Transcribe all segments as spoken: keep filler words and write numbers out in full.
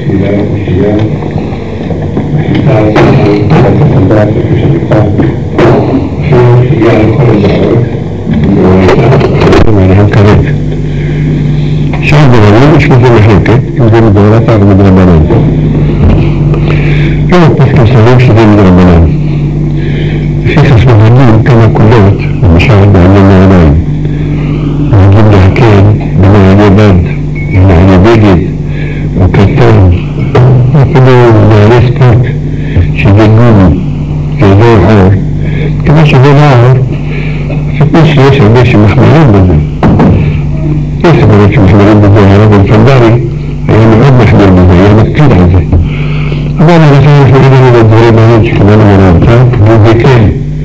תפילה ותחייה, וחיטה עצמנו, ותחלדת ושתיקה, אפילו תחייה לכל הדעות, ועליהם כרת. שם ברבים יש מזה מחלוקת, אם זה מדורתא או מדרבנן. לא פסקי סביב שזה מדרבנן. לפי חשבוננים כמה קולות, למשל בעניין העיניים. נגיד להקל במעייני בד, במעייני בגד, או קטון, אפילו מעייני ספורט, שזה גומי, שזה עור. כמה שזה לא עור, לפי שיש הרבה שמחמרים בזה. יש הרבה שמחמרים בזה, הרב אלפנדרי היה מאוד מחמיר בזה, היה מקפיד על זה. אבל אנחנו יכולים לנו לדברים האלה שכמנו מראה וזה כן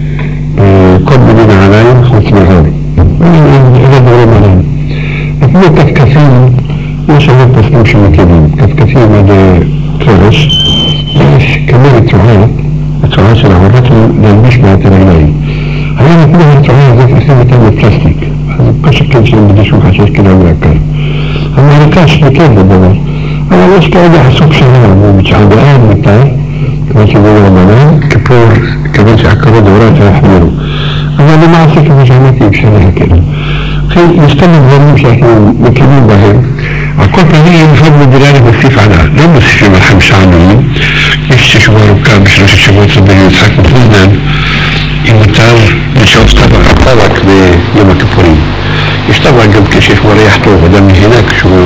כל מיני נעליים חוץ מהאור. אלה דברים עליהם. אפילו קפקפים, יש הרבה פסקים שמקדים. קפקפים עד קרש, יש כמו רצועה, רצועה של העורת להלביש מעט הרגליים. היום אפילו הרצועה הזאת עושים אותה בפלסטיק. אז פשוט כן שהם בדישו חשש כדאי להקר. המעריקה שכן בדבר. אבל יש כאלה הסוג שלנו, ובתשעה באב מתי, כיוון שזה רבנן, כפור, כיוון שעקרות דברת יחמירו. אבל למעשה כיוון שאמרתי אפשר להקל. לכן, יש כמה דברים שאנחנו מקימים בהם. על כל פנים, לפעמים מדינה להוסיף עליו. לא מוסיפים על חמישה ענויים. יש ששבוע ארוכה בשלושת שבועות רבי יצחק מפוזנן, אם מותר לשאוף טבע חלק ביום הכיפורים. יש טבע גם כשיש מריח טוב, אדם מזינה כשהוא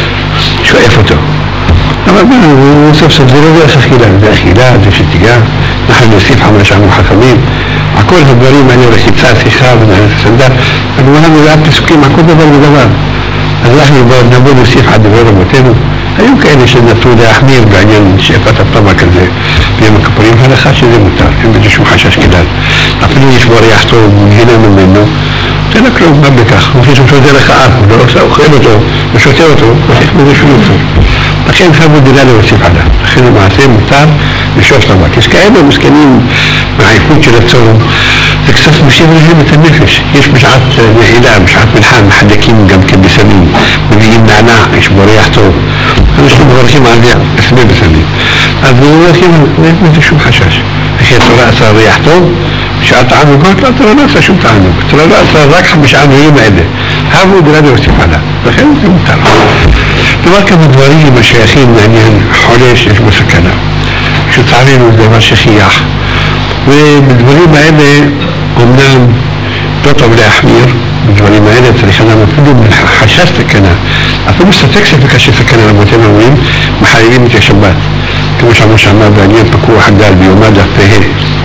שואף אותו. אבל סוף סוף זה לא דרך אכילה, זה אכילה, זה שתיגה. אנחנו נוסיף חמש ענו חכמים. הכל הדברים האלה, רחיצה, שיחה, סנדל. הגמרא מלאה פסוקים, הכל דבר ודבר. אז אנחנו נבוא נוסיף עד דבר רבותינו. היו כאלה שנטו להחמיר בעניין שאפת הטבע כזה ביום הכיפורים, הלכה שזה מותר, אין בזה שום חשש כדאי. אפילו יש בו ריח טוב, מגינה ממנו, זה לא כלום, מה בכך? הוא חושב שהוא דרך האף, הוא לא עושה, אוכל אותו, ושותה אותו, יש בזה שום טוב. לכן חייבו דילה להוסיף עליו. לכן למעשה מותר לשאוף טבע. יש כאלה מסכנים מהעיפות של הצום, זה קצת מוסיף להם את הנפש. יש בשעת נעילה, בשעת מלחן, מחדקים גם כבסמים, מביאים נענע, יש בו ריח טוב. אנשים מברכים על זה, לפני בסמים. אז מברכים, אין בזה שום חשש. אחרי התורה עשה ריח טוב, בשעת תענוגות, לא, התורה לא עשה שום תענוג. התורה לא עשה רק חמש ענויים האלה. חייבו דילה להוסיף עליו. לכן זה מותר. דבר כמה דברים השייכים לעניין חולה שיש בו סכנה. כשצערנו זה דבר שכיח. ובדברים האלה, אמנם לא טוב להחמיר, בדברים האלה צריך אדם אפילו חשש סכנה. אפילו ספק ספק שסכנה רבותינו אומרים, מחייבים את השבת. כמו שאמרו שאמר בעניין פקוח הגל ביומא דף פ"ה.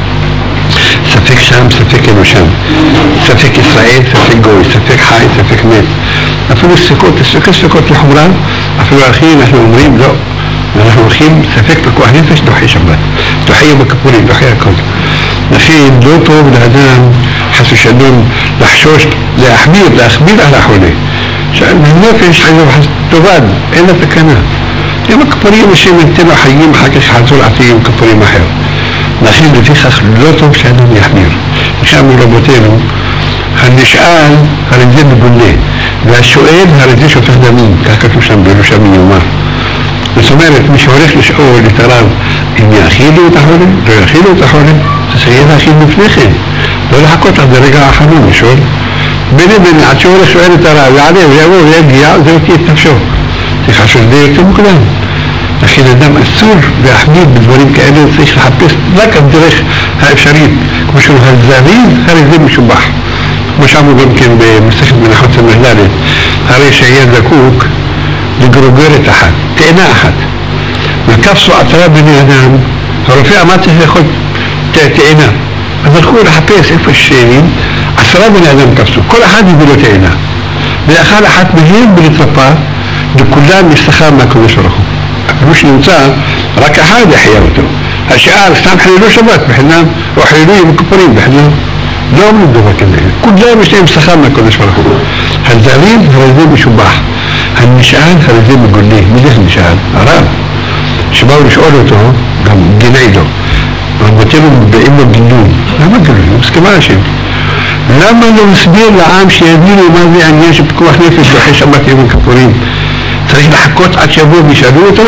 ספק שם, ספק אינו שם. ספק ישראל, ספק גוי, ספק חי, ספק מת. אפילו ספקות, ספקות ספקות לחומרה, אפילו אחים אנחנו אומרים לא. אנחנו הולכים ספק פקוח נפש, דוחי שבת. דוחי יום הכיפורים, דוחי הכל. לכן לא טוב לאדם חס ושלום לחשוש, להחמיר, להחמיר על החולה. שהנפש חייב טובד, אין לה תקנה. יום הכיפורים השם ייתן לו חיים, אחר כך חזור עתי יום כיפורים אחר. לכן לפיכך לא טוב שאדם יחמיר. כשאמרו רבותינו, הנשאל הרי זה מגונה, והשואל הרי זה שופך דמים, כך כתוב שם בירושלמי יומא. זאת אומרת, מי שהולך לשאול את הרב אם יאכילו את החולה, לא יאכילו את החולה, אז יהיה להכיל לפני כן. לא לחכות עד הרגע האחרון לשאול. בין לבין, עד שהולך שואל את הרב, יעלה ויבוא ויגיע, זה אותי את נפשו. זה חשוב זה יותר מוקדם. לכן אדם אסור להחמיר בדברים כאלה, צריך לחפש רק על דרך האפשרית. כמו שהוא הזריז, הרי זה משובח. כמו שאמרו גם כן במסכת מנחות סמ"ד, הרי שהיה זקוק לגרוגרת אחת, תאנה אחת. וקפסו עשרה בני אדם, הרופא אמר צריך לאכול תאנה. אז הלכו לחפש איפה ששאלים, עשרה בני אדם קפסו, כל אחד הביא לו תאנה. ואכל אחת מהם בלצפה, וכולם משכר מהקדוש ברוך הוא. כמו שנמצא, רק אחד יחיה אותו. השאר סתם חיללו שבת בחינם, או חיללו יום הכיפורים בחינם. לא אומרים דבר כזה. כולם יש להם שכר מהקדוש ברוך הוא. הזריז הרי זה משובח. הנשאל הרי זה מגונה. מי זה נשאל? הרב. שבאו לשאול אותו, גם גיני לו. רבותינו באים לו גינוי. למה גינוי? הוא מסכימה השם. למה לא מסביר לעם שיבינו מה זה העניין של פיקוח נפש ואחרי שבת יום הכיפורים? צריך לחכות עד שיבואו וישאלו אותו?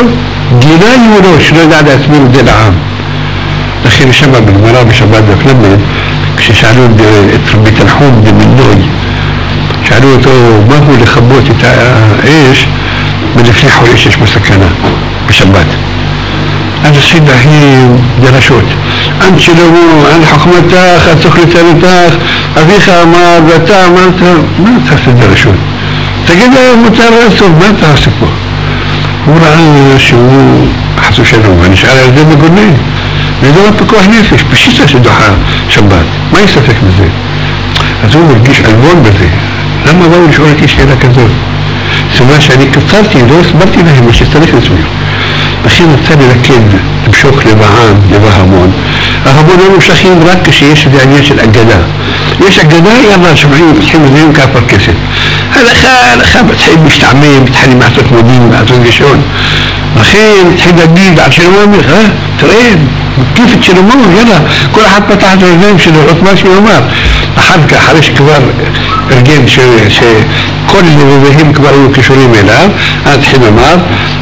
גילה יהודו שלא ידע להסביר את זה לעם. לכן שמה בגמרא בשבת בפלמד, כששאלו את רבי תנחום במינוי, שאלו אותו מה הוא לכבות את האש ולפני חורש יש בסכנה בשבת. אז עשית להם דרשות, אנט שלמה, אנט חוכמתך, אנט סוכלתנתך, אביך אמר ואתה אמרת, מה אתה עושה דרשות? תגיד להם מותר לעשות, מה אתה עושה פה? הוא ראה שהוא חסו שלום, ונשאל על זה מגונה, וזה לא פיקוח נפש, פשיטה שדוחה שבת, מה יספק בזה? אז הוא מרגיש אלבון בזה, למה באו לשאול אותי שאלה כזאת? זאת אומרת שאני קצרתי, לא הסברתי להם מה שצריך להסביר. לכן רצה ללכד, למשוך לב העם, לב ההמון. ההמון לא נמשכים רק כשיש איזה עניין של אגדה. יש אגדה, יאללה, שומעים, מתחילים לזיון כאפר כסף. הלכה, הלכה, מתחילים משתעמם, מתחילים לעשות מודים, לעשות גישון. לכן מתחילים להגיד על שלמה המלך, אה? תראה, מקיף את שלמה, יאללה, כל אחד פתח את הרגלים שלו, עוד מה שהוא אמר. אחר כך, אחרי שכבר ארגן שכל לבביהם כבר היו קשורים אליו, אז התחיל לומר,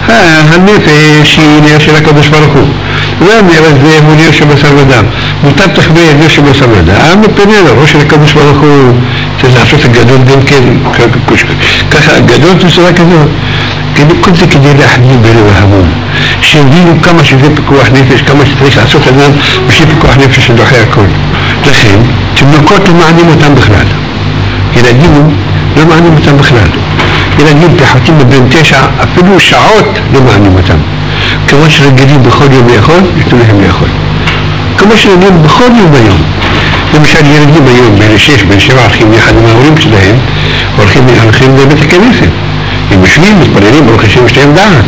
הנפש היא נר של הקדוש ברוך הוא. והנר הזה הוא נר שבשר ודם. מותר תחבא נר שבשר ודם, מפני לראש של הקדוש ברוך הוא. צריך לעשות הגדול גם כן, ככה, הגדול בצורה כזאת. כל זה כדי להחדים בלב ההמון. שהבינו כמה שזה פיקוח נפש, כמה שצריך לעשות אדם בשביל פיקוח נפש שדוחה הכל. לכן, תינוקות לא מענים אותם בכלל. ילדים לא מענים אותם בכלל. ילדים פחותים בבין תשע, אפילו שעות לא מענים אותם. כמו שרגילים בכל יום לאכול, יתנו להם לאכול. כמו שרגילים בכל יום ביום. למשל ילדים היום, בין שש, בין שבע, הולכים יחד עם ההורים שלהם, הולכים לבית הכנסת. הם משלים, מתפללים, ברוך השם, יש להם דעת.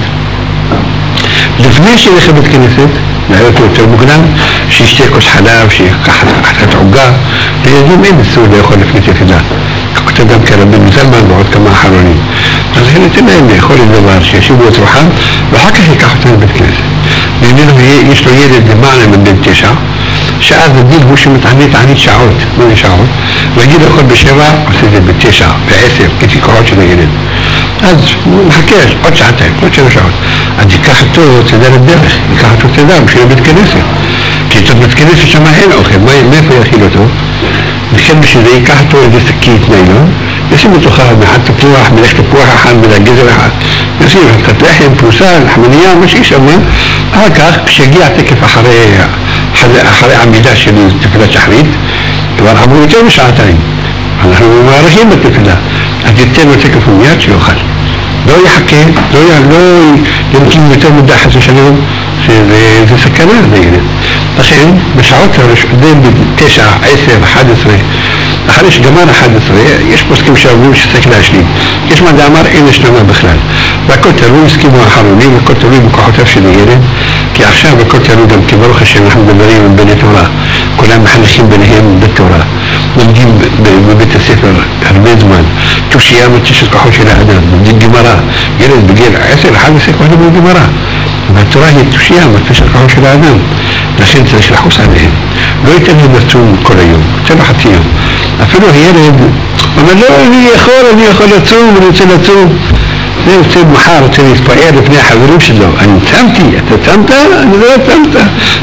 לפני שילך לבית כנסת, נעלה אותו יותר מוקדם, שישתה כוס חלב, שיקח חתת עוגה, לילדים אין אסור לאכול לפני תפילה. כתב גם כרבי מזלמן ועוד כמה אחרונים. אז ניתן להם לאכול את דבר שישיבו את רוחם, ואחר כך ייקח אותם לבית כנסת. יש לו ילד למעלה מבן תשע, שאז הגיל הוא שמתענית ענית שעות, לא שעות, והגיל לאכול בשבע, עושה את זה בתשע, בעשר, כפי כוחות של הילד. אז הוא מחכה עוד שעתיים, עוד שבע שעות. אז ייקח אותו צדה לדרך, ייקח אותו צדה בשביל בית כנסת. כי את בית כנסת שמה אין אוכל, מאיפה יאכיל אותו? וכן בשביל זה ייקח אותו איזה שקית ניילון, ישים בתוכה מחד תפוח, מלך תפוח אחד, מלך גזר אחד. ישים קצת לחם, פרוסה, לחמניה, מה שישמע. אחר כך, כשיגיע תקף אחרי, אחרי עמידה של תפילת שחרית, כבר עברו יותר משעתיים. אנחנו מעריכים בתפילה. אז ייתן לו תקף ומיד שיוכל. לא יחכה, לא ימתין יותר מדי חס ושלום, שזה סכנה לילד. לכן, בשעות הראשונות, בתשע, עשר, אחת עשרה, אחרי שגמר אחת עשרה, יש פוסקים שאומרים שצריך להשלים. יש מה דאמר אין השלמה בכלל. והכל תלוי, הסכימו האחרונים, והכל תלוי בכוחותיו של הילד, כי עכשיו הכל תלוי גם כברוך השם, אנחנו מדברים עם בני תורה. כולם מחנכים ביניהם בתורה. לומדים בבית הספר הרבה זמן. תושייה מתשת כוחות של האדם, לומדים גמרא. ילד בגיל עשר, אחד עשרה כבר לומדים גמרא. והתורה היא תושייה מתשת כוחות של האדם. לכן צריך לחוס עליהם. לא ייתן להם לצום כל היום, צבע חצי יום. אפילו הילד אומר, לא, אני יכול, אני יכול לצום, אני רוצה לצום. זה רוצה מחר, רוצה להתפאר לפני החברים שלו. אני צמתי, אתה צמת? אני לא צמת.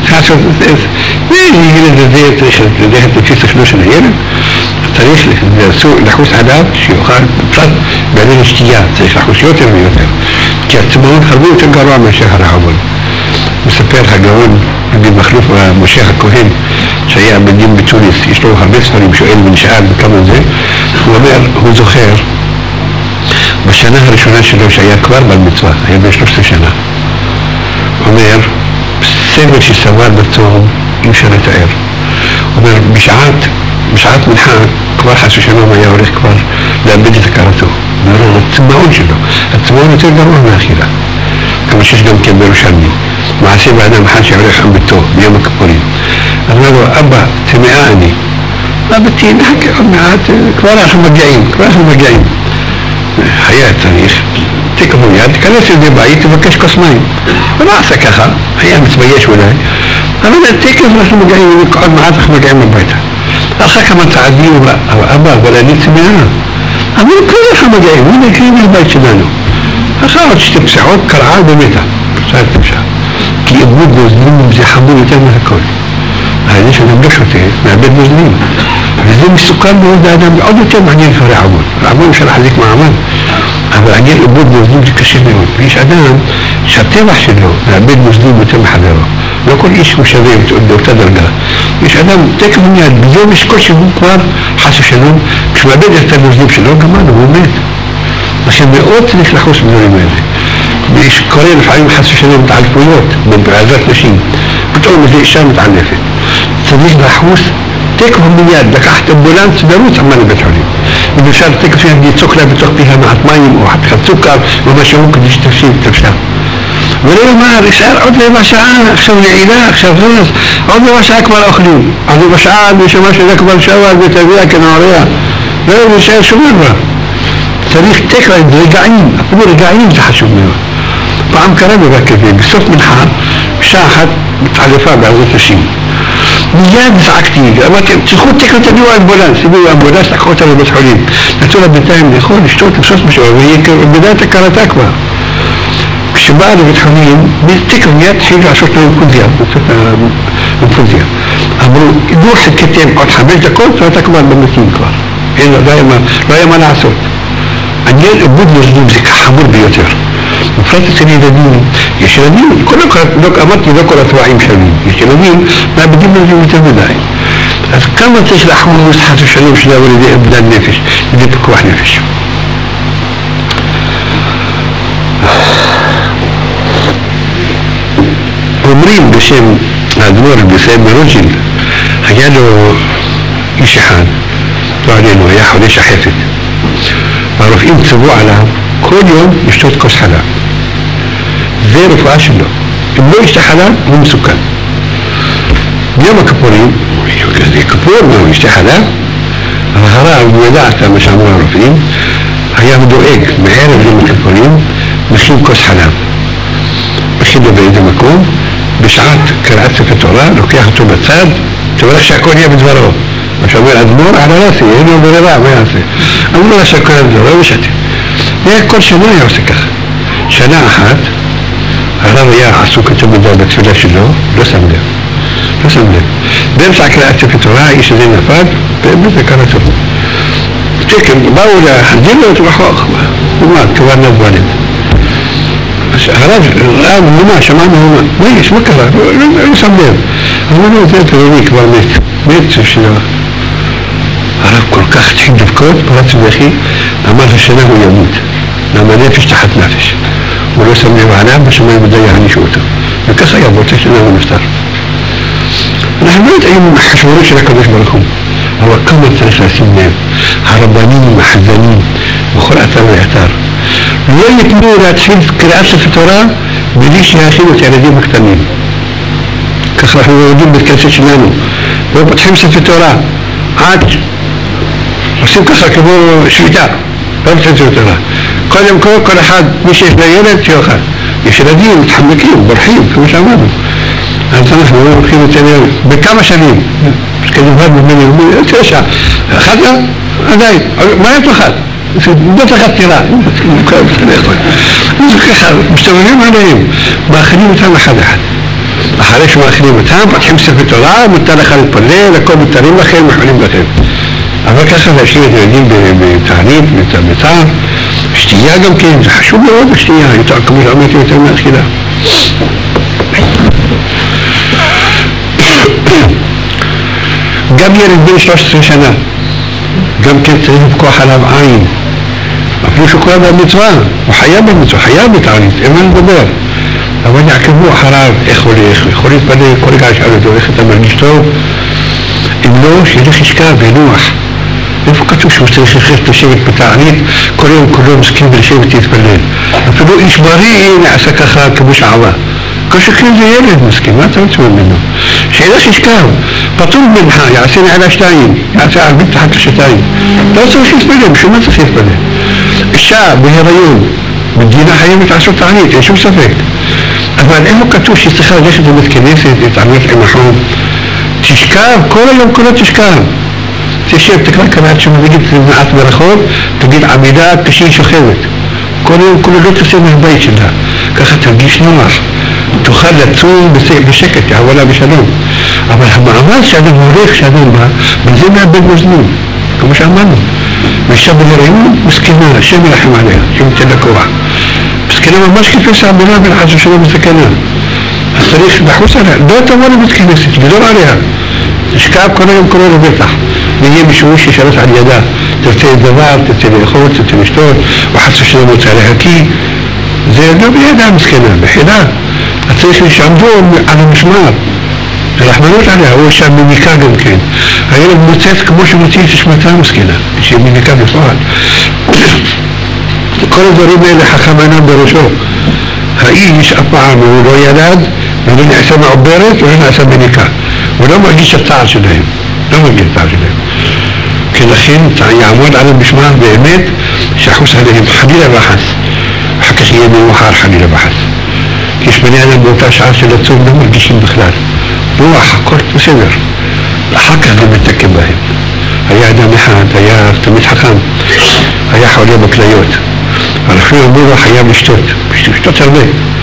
והילד הזה צריך לדעת לפי סכנו של הילד. צריך לחוס עליו שיוכל, בפרט בעניין השתייה, צריך לחוס יותר ויותר. כי הצמאון הרבה יותר גרוע מהשך הרחבון. מספר הגאון רבי מכלוף משה הכהן שהיה בדין בתוניס, יש לו הרבה ספרים, שואל ונשאל בכמה זה. הוא אומר, הוא זוכר בשנה הראשונה שלו שהיה כבר בעל מצווה, היה ב-שלוש עשרה שנה. הוא אומר, סבל שסבל בצום אי אפשר לתאר. הוא אומר, בשעת, בשעת מנחה כבר חס ושלום היה הולך כבר לאבד את הכרתו. הוא אומר, הצמאון שלו, הצמאון יותר גרוע מהאכילה. כמו שיש גם כן בירושלמי. מעשה באדם אחד שהולך עם ביתו ביום הכיפורים. אז אמר לו, אבא, צמאה אני. אבא תהיה נחכה עוד מעט, כבר אנחנו מגיעים, כבר אנחנו מגיעים. היה צריך, תקבו יד, תכנס את זה בית, תבקש כוס מים. הוא לא עשה ככה, היה מתבייש אולי. אבל תקב אנחנו מגיעים, עוד מעט אנחנו מגיעים הביתה. אחר כמה צעדים, אבא, אבל אני צמאה. אבל כבר אנחנו מגיעים, הנה קריאים לבית שלנו. אחר עוד שתי פסיעות, קרעה ומתה. صارت تمشى כי עיבוד נוזלים זה חמור יותר מהכל. האלה שאדם לא שותה, מאבד נוזלים. וזה מסוכן מאוד לאדם, עוד יותר מעניין אחרי רעבון. רעבון אפשר להחזיק מעמד, אבל עניין עיבוד נוזלים זה קשה מאוד. ויש אדם שהטבח שלו מאבד נוזלים יותר מחברו. לא כל איש הוא שווה באותה דרגה. יש אדם תקף מיד, ביום יש כל שהוא כבר חס ושלום, כשמאבד את הנוזלים שלו, גמרנו, הוא מת. לכן מאוד צריך לחוס בדברים האלה. ויש קורא לפעמים חס ושלום מתעלפויות בעזרת נשים. פתאום איזו אישה מתעלפת. צריך לחוס תקף מיד, לקחת אמבולנס ורוץ עמה לבית חולים. ובשביל תקף מיד ליצוק לה בתוך פיها מעט מים או חתיכת סוכר או משהו כדי שתפסיד תפסה. ולא יאמר, ישאר עוד רבע שעה, עכשיו נעילה, עכשיו חלס, עוד רבע שעה כבר אוכלים. עוד רבע שעה נשמה שזה כבר שווה ותביאה כנעוריה. לא ישאר שום דבר. צריך תקרא עם רגעים, אפילו רגעים זה חשוב מאוד. פעם קרה דבר כזה, בסוף מנחה, בשעה אחת מתעלפה בעזרת נשים. מיד זעקתי, אמרתי, צריכו תקרא תביאו אמבולנס, תביאו אמבולנס, לקחו אותה לבית חולים. נתנו לה בינתיים לאכול, לשתות, לבסוס משהו, והיא בדעת הקרתה כבר. כשבאה לבית חולים, תקרא מיד התחילו לעשות לו אינפוזיה, אינפוזיה. אמרו, דוח שתקתם עוד חמש דקות, ואתה כבר במתים כבר. לא היה מה לעשות. עניין עיבוד נוזלים זה חמור ביותר. בפרט אצל ילדים, יש ילדים, אמרתי לא כל התוואים שווים, יש ילדים מאבדים נוזלים יותר מדי. אז כמה צריך לחמור חס ושלום שזה עבור לידי אבדן נפש, לידי פיקוח נפש. אומרים בשם האדמו"ר בסיים מרוז'ין, היה לו איש אחד, לא עלינו, היה חולה שחפת. הרופאים צבאו עליו כל יום לשתות כוס חלב. זה רפואה שלו. אם לא ישתה חלב, הוא מסוכן. ביום הכפורים, כזה כפור, הוא ישתה חלב, אבל הרב, הוא ידע את מה שאמרו הרופאים, היה דואג מערב יום הכפורים, מכין כוס חלב. מכין לו באיזה מקום, בשעת קראת ספר תורה, לוקח אותו בצד, תברך שהכל יהיה בדברו. מה שאומר אדמו"ר על הרסי, אין לו ברירה, מה יעשה? אמרו לה שהכל בדברו, ושתה. כל שנה היה עושה ככה. שנה אחת, הרב היה עסוק יותר מדי בתפילה שלו, לא שם לב. לא שם לב. באמצע קריאת ספר תורה, האיש הזה נפל, באמת זה קרה טוב. תקן, באו להחזיר לו את רחוק, הוא מה, כבר נדבנים. הרב, הרב, מה, שמענו, הוא מה, מה יש, מה קרה? לא שם לב. אז הוא אומר, זה תראי, כבר מת. מת שלו. הרב כל כך התחיל לבכות, פרץ בכי, אמר לשנה הוא ימות. למה נפש תחת נפש. הוא לא שם לב עליו, בשמיים מדי יענישו אותו. וככה היה באותה שנה הוא נפטר. אנחנו לא יודעים חשבונות של הקדוש ברוך הוא. אבל כמה צריך לשים לב. הרבנים, החזנים, בכל אתר ואתר. לא יתנו להתחיל קריאת ספר תורה בלי שיכינו את הילדים הקטנים. ככה אנחנו יודעים בקרסת שלנו. לא פותחים ספר תורה. עד עושים ככה כמו שביתה. לא פותחים ספר תורה. קודם כל, כל אחד, מי שיש לה ילד, שיוכל. יש ילדים, מתחמקים, בורחים, כמו שאמרנו. אז אנחנו הולכים את הילד בכמה שנים. כדבר במני, תשע. אחת לה? עדיין. מה יש לך? לא תחת תירה. אז ככה, מסתובבים עליהם. מאכילים אותם אחד אחד. אחרי שמאכילים אותם, פתחים ספר תורה, מותר לך להתפלל, הכל מותרים לכם, מחולים לכם. אבל ככה להשאיר את הילדים בתענית, בצער. שתייה גם כן, זה חשוב מאוד השתייה, יותר כמו שאמרתי יותר מהתחילה. גם ילד בן שלוש עשרה שנה, גם כן צריך לפקוח עליו עין. אפילו שקורה במצווה, הוא חייב במצווה, חייב בתענית, אין מה לדבר. אבל יעקבו אחריו, איך הולך, יכול להתפלל, כל רגע שאל אותו, איך אתה מרגיש טוב? אם לא, שילך ישכב וינוח. איפה כתוב שהוא צריך לחשת לשבת בתענית, כל יום כולו מסכים ולשבת להתפלל. אפילו איש בריא נעשה ככה כמו שעבה. כל שכן זה ילד מסכים, מה אתה רוצה ממנו? שילך ישכב, פתום מנחה, יעשה נעלה שתיים, יעשה ערבית תחת לשתיים. לא צריך להתפלל, בשביל מה צריך להתפלל? אישה בהיריון, מדינה חייבת לעשות תענית, אין שום ספק. אבל איפה כתוב שצריכה ללכת לבית כנסת, להתענית עם החום? תשכב, כל היום כולו תשכב. תשב, תקרא קראת שם, תגיד מעט ברכות, תגיד עמידה כשהיא שוכבת. כל יום כולו לא תעשה מהבית שלה. ככה תרגיש נוח. תוכל לצום בשקט, יעבודה בשלום. אבל המעמד שאדם הולך, שאדם בא, בזה מאבד מזנון, כמו שאמרנו. ואישה בהיריון, מסכנה, השם ירחם עליה, שמתן לכוח. מסכנה ממש כפסע בינה בין חס ושלום מסכנה. אז צריך לחוס עליה, לא תבוא לבית כנסת, ולא עליה. תשכב כל היום קורא לבטח. ויהיה מישהו שישרת על ידה, תרצה דבר, תרצה לאכול, תרצה לשתות, וחס ושלום רוצה להקיא. זה לא בידה מסכנה, בחילה. אז צריך לשעמדו על המשמר. הרחמנות עליה, הוא אישה מניקה גם כן. הילד מוצאת כמו שמוציא את השמתה המסכנה, שהיא מניקה בפועל. כל הדברים האלה חכם עינם בראשו. האיש אף פעם הוא לא ילד, ולא נעשה מעוברת, ולא נעשה מניקה. הוא לא מרגיש הצער שלהם. לא מרגיש הצער שלהם. כי לכן יעמוד על המשמר באמת, שחוס עליהם חלילה וחס. אחר כך יהיה מאוחר חלילה וחס. כי יש בני אדם באותה שעה של הצום לא מרגישים בכלל. רוח, הכל בסדר. אחר כך לא מתקם בהם. היה אדם אחד, היה תמיד חכם, היה חולה בכליות. הרופאים אמרו לו חייב לשתות, לשתות הרבה.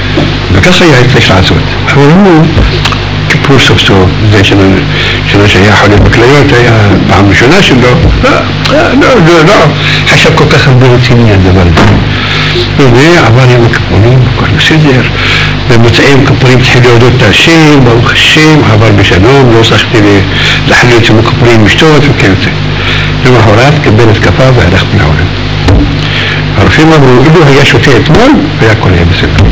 וכך היה צריך לעשות. אבל הוא, כיפור סוף סוף, זה שנה שהיה חולה בכליות, היה פעם ראשונה שלו, לא, לא, לא, לא, חשב כל כך הרבה רציני הדבר הזה. והנה עבר עם הכפורים, הכל בסדר. במוצאים כפורים התחיל להודות את השם, ברוך השם, עבר בשלום, לא צריכתי להחליט עם הכפורים משתות וכיוצא. למחרת קיבל התקפה והלך מן העולם. הרופאים אמרו, אילו היה שותה אתמול, היה הכל היה בסדר.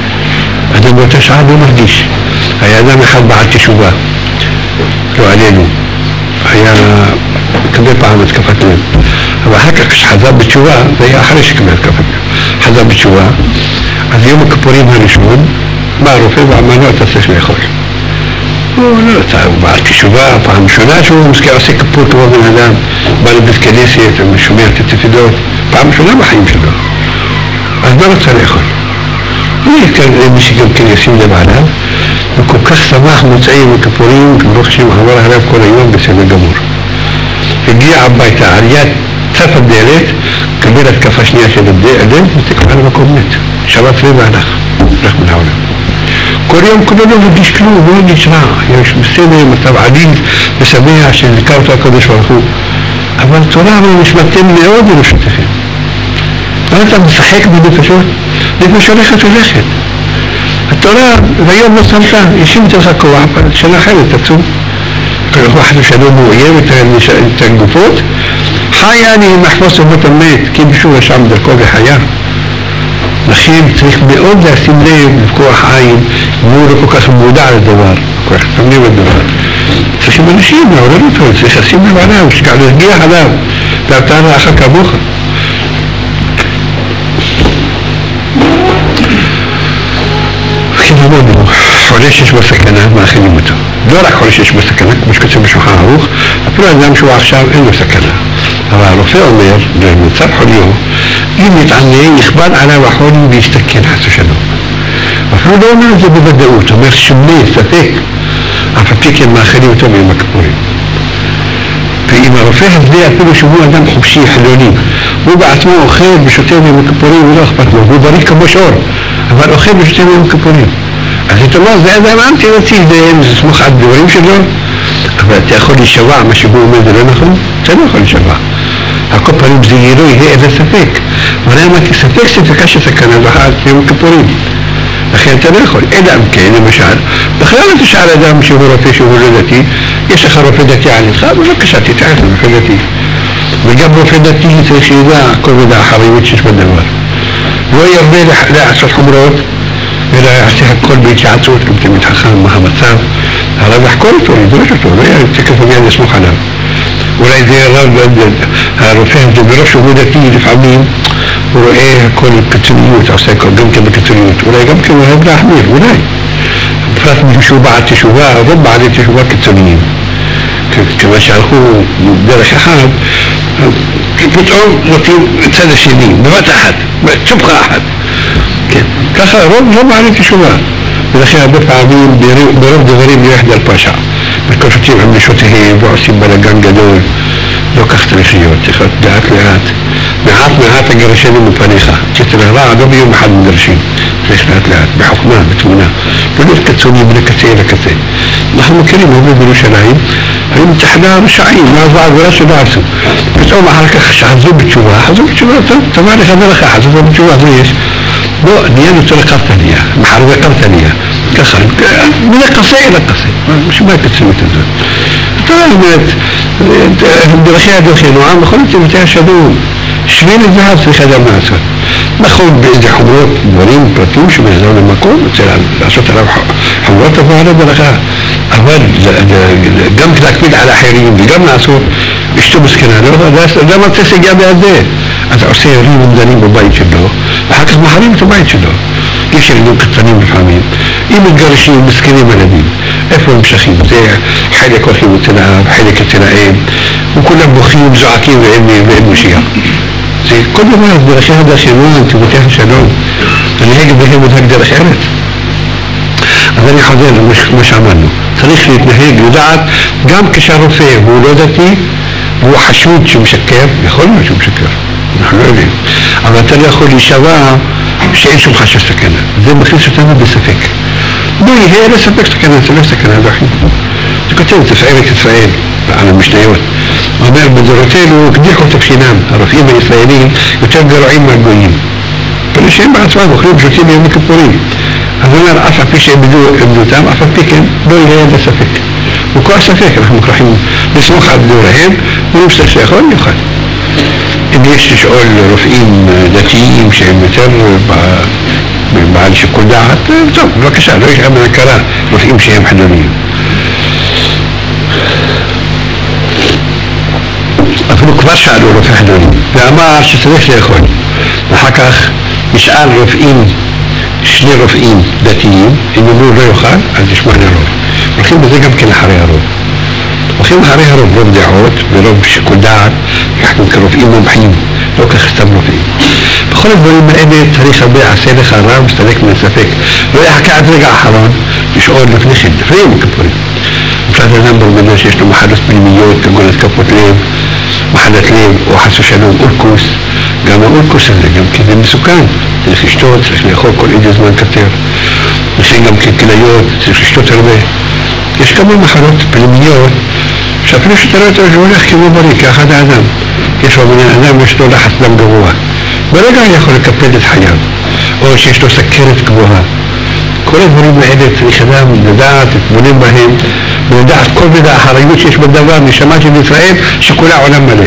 אדם באותה שעה לא מרגיש. היה אדם אחד בעל תשובה, לא עלינו. היה כמה פעם התקפת לב. אבל אחר כך כשחזר בתשובה, זה היה אחרי שקיבל התקפת לב. חזר בתשובה, אז יום הכפורים הראשון, בא הרופא ואמר לו, אתה צריך לאכול. הוא לא רצה, הוא בעל תשובה, פעם ראשונה שהוא מסכים, עושה כפור כמו בן אדם, בא לבית כנסת, שומע את התפידות, פעם ראשונה בחיים שלו. אז לא רצה לאכול. יש כאן מי שגם כן ישים לב עליו, וכל כך שמח מוצאים וכפורים, ברוך השם עבר עליו כל היום בסדר גמור. הגיע הביתה, על יד צף הדלת, קבל התקפה שנייה של הדלת, ותקפה למקום מת. שבת רבע הלך, הלך מן העולם. כל יום כולו לא מרגיש כלום, הוא לא מרגיש רע. יש בסדר, מצב עדיף ושמח שנזכר אותו הקדוש ברוך הוא. אבל תורה אבל נשמעתם מאוד לנפשותיכם. אבל אתה משחק בנפשות, נפש הולכת הולכת. התורה, והיום לא שמת, ישים את לך כוח, אבל שנה אחרת תצום. כל אחד שלום הוא אויב את הגופות. חיה אני מחפוש אבות המת, כי בשור השם דרכו וחיה. לכן צריך מאוד לשים לב לכוח עין, והוא לא כל כך מודע לדבר, כל כך שם לב לדבר. צריכים אנשים לעורר אותו, צריך לשים לב עליו, שכך להרגיע עליו, ואתה לאחר כמוך. כן אמרנו, חולה שיש בו סכנה, מאכילים אותו. לא רק חולה שיש בו סכנה, כמו שכתוב בשולחן ערוך, אפילו אדם שהוא עכשיו אין לו סכנה. אבל הרופא אומר, במצב חוליו, אם יתענה, יכבד עליו החולי ויסתכן חס ושלום. אפילו לא אומר את זה בוודאות, אומר שמי, ספק, אף הפי כן מאכילים אותו ביום הכפורים. ואם הרופא הזה אפילו שהוא אדם חופשי, חילוני, הוא בעצמו אוכל ושותה ביום הכפורים ולא אכפת לו, הוא בריא כמו שור, אבל אוכל ושותה ביום הכפורים. אז אתה אומר, זה אדם אנטי רציף, זה סמוך על דברים שלו, אבל אתה יכול להישבע, מה שהוא אומר זה לא נכון? אתה לא יכול להישבע. הכל פנים זה ירוי, יהיה איזה ספק. אבל אמרתי, ספק ספקה שסכנה ואחת ביום הכפורים. לכן אתה לא יכול. אלא אם כן, למשל, בכלל אתה שאל אדם שהוא רופא שהוא לא דתי, יש לך רופא דתי עליך, בבקשה, תתערף רופא דתי. וגם רופא דתי צריך שידע כל מידע החרימות שיש בדבר. לא ירבה לעשות חומרות, אלא יעשה הכל בהתייעצות, גם תמיד חכם, מה המצב. הרב יחקור אותו, ידרוש אותו, לא יצטרך מיד לסמוך עליו. אולי זה הרב, הרופא הזה בראש שהוא דתי לפעמים, הוא רואה הכל בקיצוניות, עושה הכל גם כן בקיצוניות, אולי גם כן הוא אוהב להחמיר, אולי. בפרט מישהו שהוא בעל תשובה, רוב בעלי תשובה קיצוניים. כמה שהלכו דרך אחד, פתאום נותנים צד השני, בבת אחת, צופחה אחת. כן, ככה רוב לא בעלי תשובה. ולכן הרבה פעמים ברוב דברים לא יחדל פשע. מתקופתים עם נשותיהם ועושים בלגן גדול. לא כך צריך להיות, צריך להיות לאט לאט. מעט מעט הגרשנו מפניך. כשתראה רע, לא ביום אחד מגרשים. צריך לאט לאט, בחוכמה, בתמונה, לא להיות קיצוני בין הקצה אל הקצה. אנחנו מכירים הרבה בירושלים, היו מתחנה רשעים, מה זו העבירה שלא עשו. פתאום אחר כך שחזרו בתשובה, חזרו בתשובה, טוב, תאמר לך דרך אחת, חזרו בתשובה, זה יש. לא, נהיה יותר קרטניה, מחרבי קרטניה, ככה, מן הקצה אל הקצה, שמה הקצרות הזאת? אתה אומרת, דרכי הדרכינו, העם בכל זאת תבטא השדור, שביל הזהב צריך אדם לעשות. נכון, באיזה חומרות, דברים פרטים שמחזרו למקום, רוצה לעשות עליו חומרות, אבל עליו ברכה. אבל גם להקפיד על האחרים וגם לעשות אשתו מסכנה, גם אתה סגע בידי. אתה עושה ירים ומדנים בבית שלו, ואחר כך מחרים את הבית שלו. יש ילדים קטנים לפעמים, אם מתגרשים, מסכנים ילדים, איפה הם משכים? זה חלק הולכים אצל האב, חלק אצל האם, וכולם בוכים, זועקים ואין משיח. זה כל דבר, דרכי הדרשנות, תבוטח השלום, הנהג בהם מנהג דרך ארץ. אז אני חוזר למה שאמרנו, צריך להתנהג, לדעת, גם כשהרופא הוא לא דתי, והוא חשוד שמשקר, יכול להיות שהוא משקר, אנחנו לא יודעים, אבל אתה לא יכול להישבע שאין שום חשש סכנה, זה מכניס אותנו בספק. לא יהיה לספק סכנה, זה לא סכנה, זה הכי. זה כותב, תפעל את ישראל, על המשניות. הוא אומר, בדורותינו הקדיחו את הבחינם, הרופאים הישראלים יותר גרועים מהגויים. אבל שהם בעצמם אוכלים שותים ביום הכיפורים. אז הוא אומר, אף על פי שהם עמדותם, אף על פי כן לא יהיה בספק. וכל ספק אנחנו מוכרחים לסמוך על דבריהם, ולמשתך שיכול יוכל. אם יש לשאול רופאים דתיים שהם יותר בעל שיקול דעת, טוב, בבקשה, לא יש אמן הכרה רופאים שהם חילוניים. אפילו כבר שאלו רופא חילוני, ואמר שצריך לאכול. ואחר כך נשאל רופאים, שני רופאים דתיים, אם אמרו לא יאכל, אז ישמע לרוב. הולכים בזה גם כן אחרי הרוב. הולכים אחרי הרוב, רוב דעות ורוב שיקול דעת, אנחנו כרופאים מומחים, לא כסתם רופאים. בכל הדברים האלה צריך הרבה עשה לך רב, מסתלק מן הספק. לא יחכה עד רגע האחרון, לשאול לפני כן, לפני יום הכיפורים. בפרט אדם ברמנה שיש לו מחלות פנימיות, כגון התקפות לב, מחלת לב, או חס ושלום, אורקוס. גם האורקוס הזה, גם כי זה מסוכן. צריך לשתות, צריך לאכול כל איזה זמן קצר. לכן גם ככליות, צריך לשתות הרבה. יש כמה מחלות פנימיות, שאפילו שאתה לא יודע שהוא הולך כמו בריא, כאחד האדם. יש לו בני אדם, יש לו לחץ דם גבוה. ברגע הוא יכול לקפד את חייו, או שיש לו סכרת גבוהה. כל הדברים האלה צריך אדם לדעת, להתבונן בהם, ולדעת כל מידה האחריות שיש בדבר, נשמה של ישראל, שכולה עולם מלא.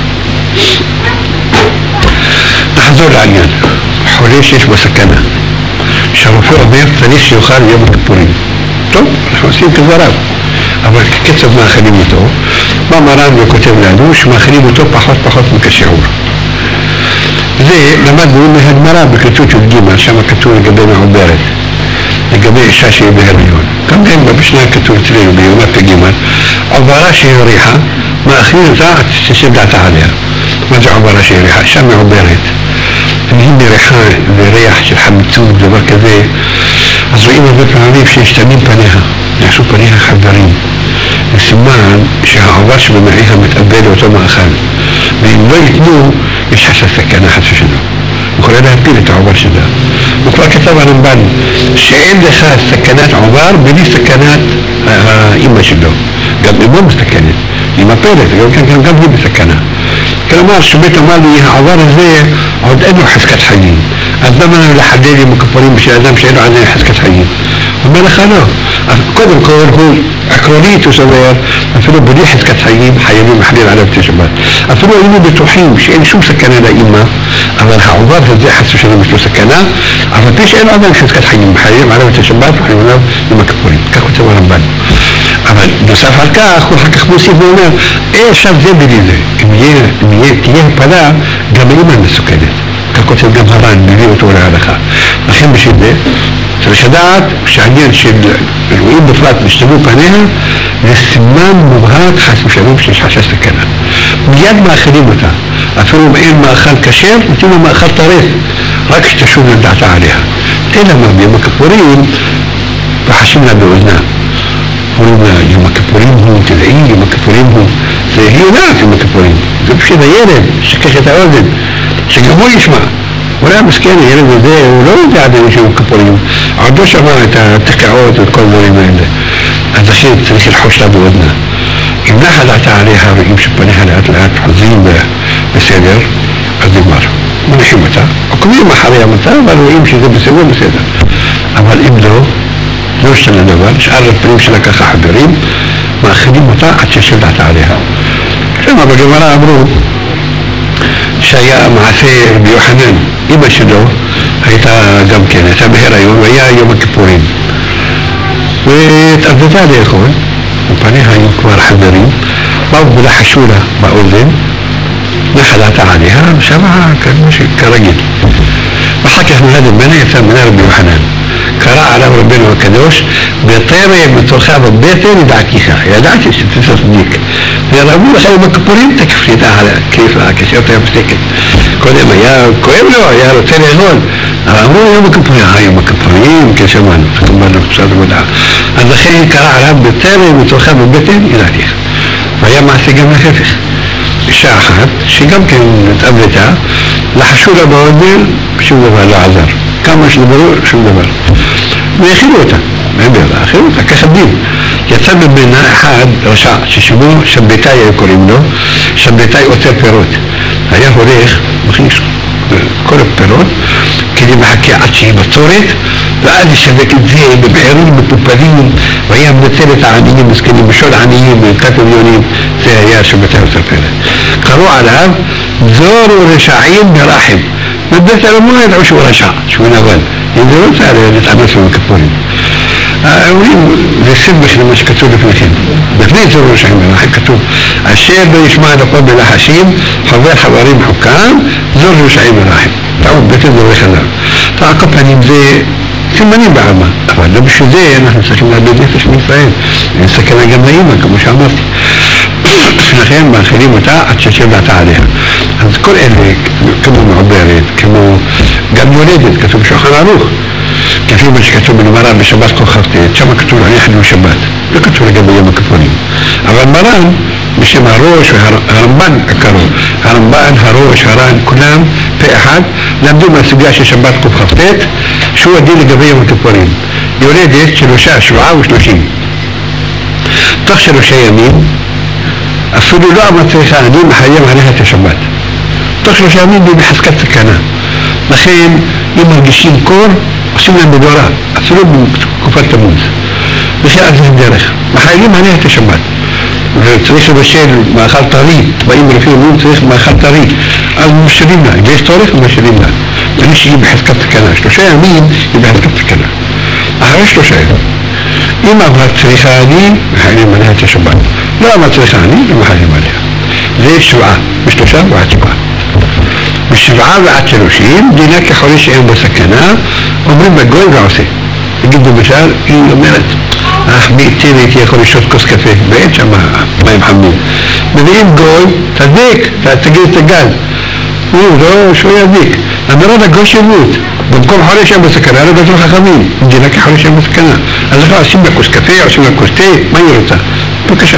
נחזור לעניין. חולה שיש בו סכנה. שהרופא אומר, צריך שיוכל יום הכיפורים. טוב, אנחנו עושים כזה רב. אבל כקצב מאכלים אותו, מה מרן וכותב לנו, שמאכלים אותו פחות פחות מכשיעור. זה למדנו מהגמרא בכתוב של ג' שם כתוב לגבי מעוברת, לגבי אישה שהיא בהיריון. גם אין במשנה כתוב אצלנו ביומה כג' עוברה שהיא ריחה, מאכלים אותה תשב דעתה עליה. מה זה עוברה שהיא ריחה? אישה מעוברת. והיא מריחה וריח של חמיצות ודבר כזה, אז רואים הרבה פעמים שהשתנים פניה, נעשו פניה חברים. וסימן שהעובר שבמעיها מתאבד לאותו מאכל, ואם לא ייתנו יש חשש סכנה חס ושלום, הוא קורא להפיל את העובר שלה. הוא כבר כתב הרמב"ן שאין לך סכנת עובר בלי סכנת האמא שלו, גם אמו מסתכנת, היא מפלת, גם, גם, גם היא בסכנה. כלומר שבית אמר לי העובר הזה עוד אין לו חזקת חיים, אז למה לחדל עם הכפרים בשביל אדם שאין לו עדיין חזקת חיים? הוא אומר לך לא, קודם כל הוא עקרונית הוא סובר, אפילו בלי חזקת חיים חייבים לחדל עליו את השבת. אפילו היינו בטוחים שאין שום סכנה לאמא, אבל העובר הזה חס ושלום יש לו סכנה, אבל פי שאין עדיין חזקת חיים חייבים עליו את השבת וחייבים עליו עם הכפרים. כך הוא צבא רמב"ן. אבל נוסף על כך, הוא אחר כך מוסיף ואומר, אה עכשיו זה בלי זה, אם תהיה הפלה, גם האמא מסוכנת. כך כותב גם הר"ן, מביא אותו להלכה. לכן בשביל זה, צריך לדעת שהעניין של אירועים בפרט משתנו פניה, זה סימן מובהק חס ושלום שיש חשש סכנה. מיד מאכלים אותה, אפילו אם אין מאכל כשר, נותנים לו מאכל טרף, רק שתשוב לדעתה עליה. אלא מה, ביום הכיפורים, וחשים לה באוזנה. אומרים לה, יום הכיפורים הוא, תדעי, יום הכיפורים הוא, זה היא יודעת יום הכיפורים, זה בשביל הילד, שקח את האוזן, שגם הוא ישמע, וلا מסكين ילד הזה, הוא לא יודע עד אנשים כפורים, עוד לא שמע את התקעות ואת כל דברים האלה. אז לכן צריך לחוש לה באודנה. אם נחה דעתה עליה ואם שפניה לאט לאט חוזרים בסדר, אז נגמר. מניחים אותה, עוקבים אחרי המתה, אבל רואים שזה בסדר, בסדר. אבל אם לא, לא השתנה דבר, שאר הפנים שלה ככה חברים, מאכילים אותה עד שישב דעתה עליה. שמה בגמרא אמרו שהיה מעשה רבי יוחנן, אמא שלו הייתה גם כן, הייתה בהיריון, והיה יום הכיפורים. והתאבדתה לאכול, ופניה היו כבר חברים, באו ולחשו לה באוזן, נחלתה עליה, ושמעה כרגיל. ואחר כך נולד בנה, יצא מנה רבי יוחנן. קרא עליו רבנו הקדוש, בטרם בתורך בבטן ידעתיך, ידעתי שתצדיק. ואמרו לך יום הכיפורים, תקף לידה על כיפה, כשאתה היה מסתכת. קודם היה כואב לו, היה רוצה לאכול. אבל אמרו יום הכיפורים, אה יום הכיפורים, כשמענו, כמובן קצת מודעה. אז לכן קרא עליו בטרם בתורך בבטן ידעתיך. והיה מעשה גם להפך. אישה אחת, שגם כן התאבדתה, לחשו לה באוזן, שום דבר לא עזר. כמה שדברו, שום דבר. והאכילו אותה, מעבר, האכילו אותה, ככה דין. יצא ממנה אחד רשע, ששמו שבתאי היו קוראים לו, שבתאי עוצר פירות. היה הולך, מכניס כל הפירות, כדי מחכה עד שהיא בצורת, ואז ישווק את זה בבעירים מפופלים, והיה מנצל את העניים, מסכנים, בשול עניים, כת מיליונים, זה היה שבתאי עוצר פירות. קראו עליו, זורו רשעים ברחם. בבית הלמון ידעו שהוא רשע, שהוא נבל. אם זה לא צריך להתאמץ לו בכפורים. אומרים, זה סבך למה שכתוב לפניכם. לפני זו רשעים ברחם כתוב, אשר לא ישמע דקות בלחשים, חבר חברים חוקם, זו רשעים ברחם. טעו, בטן זה הולך עליו. תעקו פנים זה סימנים בעלמה, אבל לא בשביל זה אנחנו צריכים להביא נפש מישראל. אין סכנה גם לאמא, כמו שאמרתי. לכן מאכילים אותה עד שישב דעתה עליה. אז כל אלה, כמו מעוברת, כמו גם יולדת, כתוב שולחן ערוך. כפי מה שכתוב בגמרא בשבת כוכב ט', שם כתוב על יחד ושבת, לא כתוב לגבי יום הכיפורים. אבל מרן, בשם הראש והרמב"ן הקרוב, הרמב"ן, הראש, הר"ן, כולם פה אחד, למדו מהסוגיה של שבת כוכב ט', שהוא הדין לגבי יום הכיפורים. יולדת שלושה, שבעה ושלושים. תוך שלושה ימים, אפילו לא המצריכה, אני מחיים עליה את השבת. תוך שלושה ימים היא בחזקת סכנה. לכן, אם מרגישים קור, עושים להם בדורה, אפילו בתקופת תמוז. וכן אז זה דרך. מחיילים עליה את השבת. וצריך לבשל מאכל טרי, באים לפי אומרים צריך מאכל טרי. אז משלים לה, אם יש צורך, משלים לה. ואני שהיא בחזקת סכנה. שלושה ימים היא בחזקת סכנה. אחרי שלושה ימים. אם עברת צריכה אני, מחיילים עליה את השבת. לא עברת צריכה אני, לא מחיילים עליה. זה שבעה, בשלושה ועד שבעה. בשבעה ועד שלושים, דינה כחולי שאין בו סכנה, אומרים בגוי ועושה. נגיד למשל, היא אומרת, אך ביתי הייתי יכול לשתות כוס קפה, ואין שם מים חמים. מביאים גוי, תדליק, תגיד את הגז. הוא לא, שהוא ידליק. אמרת הגוי שימות, במקום חולי שאין בו סכנה, לא בטוח חכמים, דינה כחולי שאין בו סכנה. אז לך עושים לה כוס קפה, עושים לה כוס תה, מה היא רוצה? בבקשה.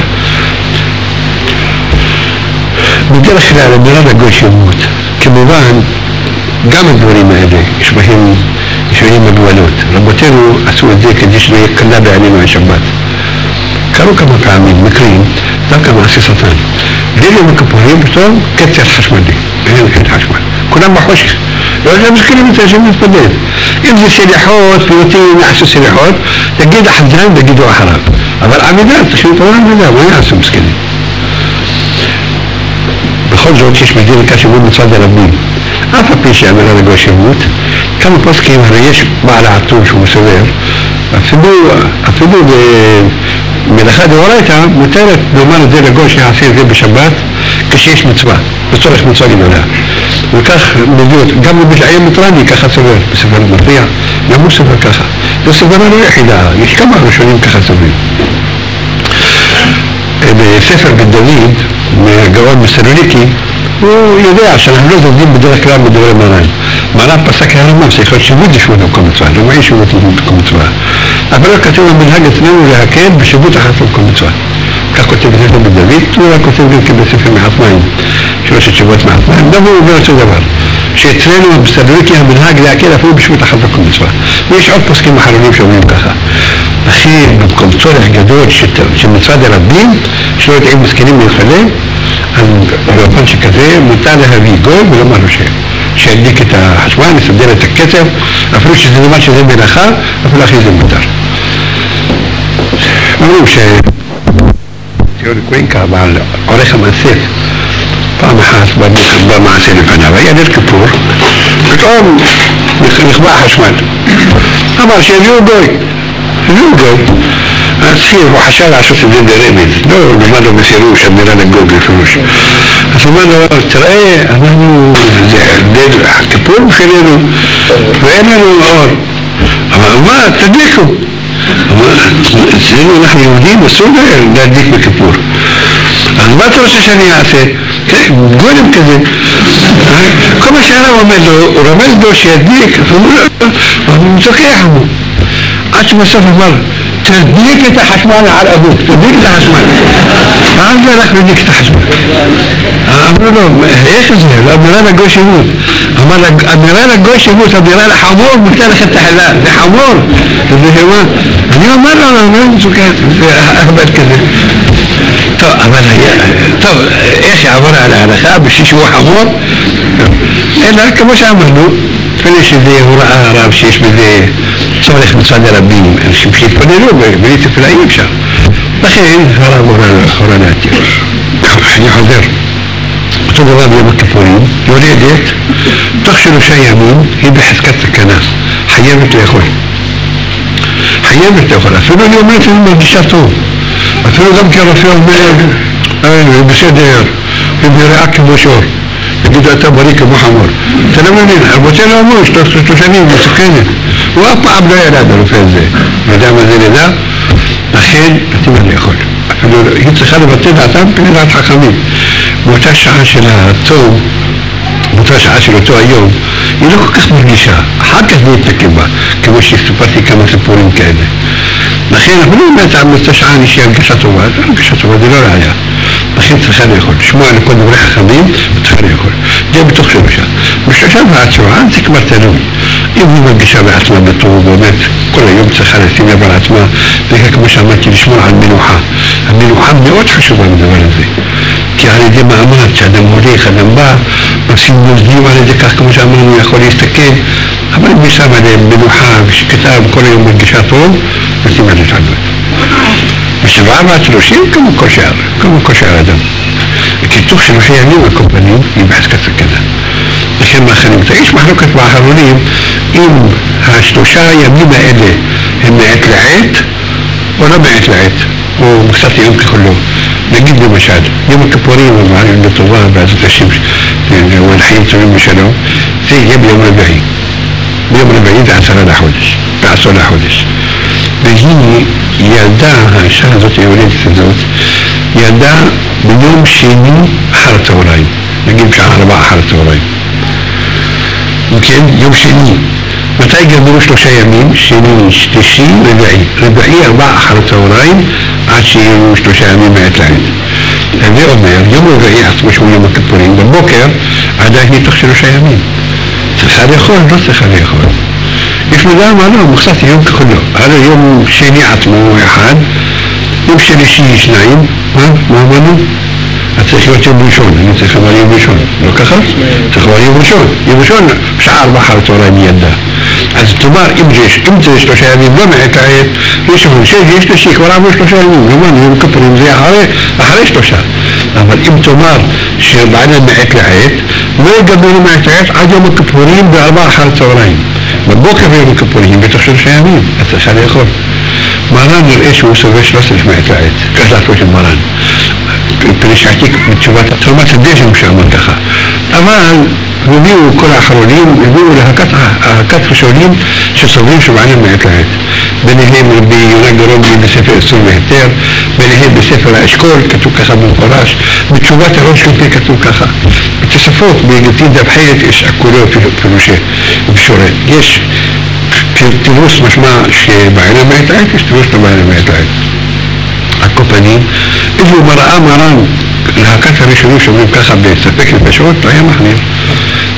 בדרך כלל, אמרת הגוי שימות. כמובן, גם הדברים האלה, יש בהם ישנים מגבלות. רבותינו עשו את זה כדי שלא יהיה קלה בעלים מהשבת. קרו כמה פעמים, מקרים, דווקא מעשי שטן. ליל יום הכיפורים, פתאום קצר חשמלי, אין קצת חשמל. כולם בחושך. לא יודע, מסכימים את זה שמתפדל. אם זה סליחות, פיוטים, יעשו סליחות, תגיד החזן, תגידו אחריו. אבל עמידה, צריכים את העולם עמידה, מה יעשו מסכנים? בכל זאת יש מדינה כשמות מצד הרבים. אף הפי שאמרה לגוי שימות, כמה פוסקים, הרי יש בעל העטור שהוא מסובר, אפילו, אפילו במלאכה דאורייתא מותרת לומר את זה לגוי שיעשה את זה בשבת כשיש מצווה, בצורך מצווה גדולה. וכך מביא, גם בבשעי מטרני ככה סובר, בספר מפריע, גם הוא סובר ככה. זו סברה לא יחידה, יש כמה ראשונים ככה סוברים. בספר בן דוד, מהגאון מסלוניקי, הוא יודע שאנחנו לא זוגים בדרך כלל בדברי מרן. מרן פסק הרמב"ם שיכול שיבוט לשבות במקום מצווה, לא מעי שיבוט במקום מצווה. אבל לא כתוב במנהג אצלנו להקל בשיבוט אחת במקום מצווה. כך כותב בספר בן דוד, הוא רק כותב גם בספר מעט מים, שלושת שיבות מעט מים, גם הוא אומר אותו דבר. שאצלנו בסדריקי המנהג להקל אפילו בשביל אחת בכל מצווה. ויש עוד פוסקים אחרונים שאומרים ככה. אחי, במקום צורך גדול של מצווה דרבים, שלא יודעים מסכנים להתפלל, אז באופן שכזה מותר להביא גוי ולומר לו שידליק את החשמל, לסדר את הקצב, אפילו שזה דבר שזה מלאכה, אפילו אחרי זה מותר. אמרו ש... תראו לקווינקה, אבל עורך המעשה, פעם אחת במעשה לפניו, היה נר כיפור, פתאום נכבה החשמל. אמר שיביאו גוי, הביאו גוי. אז הוא חשב לעשות את זה ברמז, לא למד לו בפירוש, אמירה לגוג בפירוש. אז הוא אמר לו, תראה, אנחנו, זה הכיפור בשבילנו, ואין לנו אור. אבל מה, תדליקו. אצלנו אנחנו יהודים, אסור להדליק בכיפור. אז מה אתה רוצה שאני אעשה? גולם כזה. כל מה שהרב אומר לו, הוא רמז לו שידליק, הוא מצוקח עמו. עד שבסוף אמר, תדליק את החשמל על אבוק, תדליק את החשמל. אז לא אנחנו נדליק את החשמל. אמרו לו, איך זה? אמירה לגוי שימות. אמר, אמירה לגוי שימות, אמירה לחמור, מותר לכם את החלל, זה חמור. אני אומר לו, אני לא מצוקת, זה אהבל כזה. טוב, אבל טוב, איך יעבור על ההלכה בשביל שהוא חמור? אלא כמו שאמרנו, לפני שזה הוראה הרב שיש בזה צורך מצד הרבים, אנשים שהתפללו בלי תפילה אי אפשר. לכן הרב הורה להתיר. אני חוזר. אותו דבר ביום הכיפורים, יולדת, תוך שלושה ימים היא בחזקת סכנה, חייבת לאכול. חייבת לאכול, אפילו אני אומרת שאני מרגישה טוב. אפילו גם כרופא אומר, בסדר, ובריאה כמו שור. יגידו אתה בריא כמו חמור. אתה לא מבין, הרבוצה לא אמרו, שלושה שנים מסוכנת. הוא אף פעם לא ידע הרופא הזה. לא יודע מה זה לידה? לכן, אתם לא לאכול. אפילו היא צריכה לבטא דעתם פני דעת חכמים. באותה שעה של התום, באותה שעה של אותו היום, היא לא כל כך מרגישה. אחר כך זה יתקם בה, כמו שסיפרתי כמה סיפורים כאלה. לכן, אנחנו לא אומרת על באותה שעה יש הרגשה טובה, זה הרגשה טובה, זה לא ראיה. לכן צריכה לאכול, לשמוע לכל דברי חכמים וצריכה לאכול. זה בתוך שלושה. בשלושה בעצמה זה כבר תלוי. אם היא מרגישה בעצמה בטוב, באמת כל היום צריכה לשים לב על עצמה, וכך כמו שאמרתי, לשמור על מנוחה. המנוחה מאוד חשובה בדבר הזה. כי על ידי מאמץ, שאדם הולך, אדם בא, עושים מוזדים על ידי כך כמו שאמרנו, יכול להסתכל, אבל אם היא שמה עליהם מנוחה ושכתב כל היום מרגישה טוב, נשים על התעלות. בשבעה ועד שלושים כמו כל שער, כמו כל שער אדם. כי תוך שלושה ימים הקומפנים היא בחזקת סכנה. לכן מאחרים, יש מחלוקת באחרונים אם השלושה ימים האלה הם מעת לעת או לא מעת לעת, או קצת יום ככולו. נגיד למשל, יום הכיפורים ומעלים לטובה בעזרת השם ולחיים טובים בשלום, זה יהיה ביום רביעי. ביום רביעי זה עשרה לחודש, בעשור לחודש. והיא ילדה, האישה הזאת, היולדת הזאת, ילדה ביום שני אחר הצהריים, נגיד בשעה ארבע אחר הצהריים. וכן, יום שני. מתי גמרו שלושה ימים? שני, שלישי, רביעי. רביעי ארבע אחר הצהריים, עד שיהיו שלושה ימים מעת לעת. זה אומר, יום רביעי עצמו שהוא יום הכיפורים, בבוקר עדיין היא תוך שלושה ימים. צריכה לאכול, לא צריכה לאכול. יש מודע מה לא, מוחסת יום ככולו. הרי יום שני עצמו אחד, יום שלישי שניים, מה? מה אמרנו? אז צריך להיות יום ראשון, אני צריך לומר יום ראשון, לא ככה? צריך לומר יום ראשון, יום ראשון, שעה ארבע אחר הצהריים ילדה. אז תאמר, אם זה שלושה ימים לא מעת לעת, ראשון, שני, שלישי, כבר עברו שלושה ימים, לא יום כיפורים זה אחרי שלושה. אבל אם תאמר שבעניין מעת לעת, לא יגמרו מעת לעת עד יום הכיפורים בארבע אחר הצהריים. בבוקר ביום הכיפורים, בתוך שלושה ימים, אז צריכה לאכול. מרן נראה שהוא סובר שלא צריך מעת לעת, כך דעתו של מרן. פרש עתיק בתשובת תרומת הדשם שאמר ככה. אבל הביאו כל האחרונים, הביאו להקת ראשונים שסוברים שבעניין מעת לעת. ביניהם רבי יונה גרובי בספר איסור והיתר, ביניהם בספר האשכול, כתוב ככה במפורש, בתשובת הראש כפי כתוב ככה. בתוספות, בגתים דבחית יש עקולות פירושי ושורת. יש תירוס משמע שבעניין מעת לעת, יש תירוס לבעניין מעת לעת. הקופנים, איזו מראה מרן להקת הראשונים שאומרים ככה בספק נפשות, לא היה מחמיר.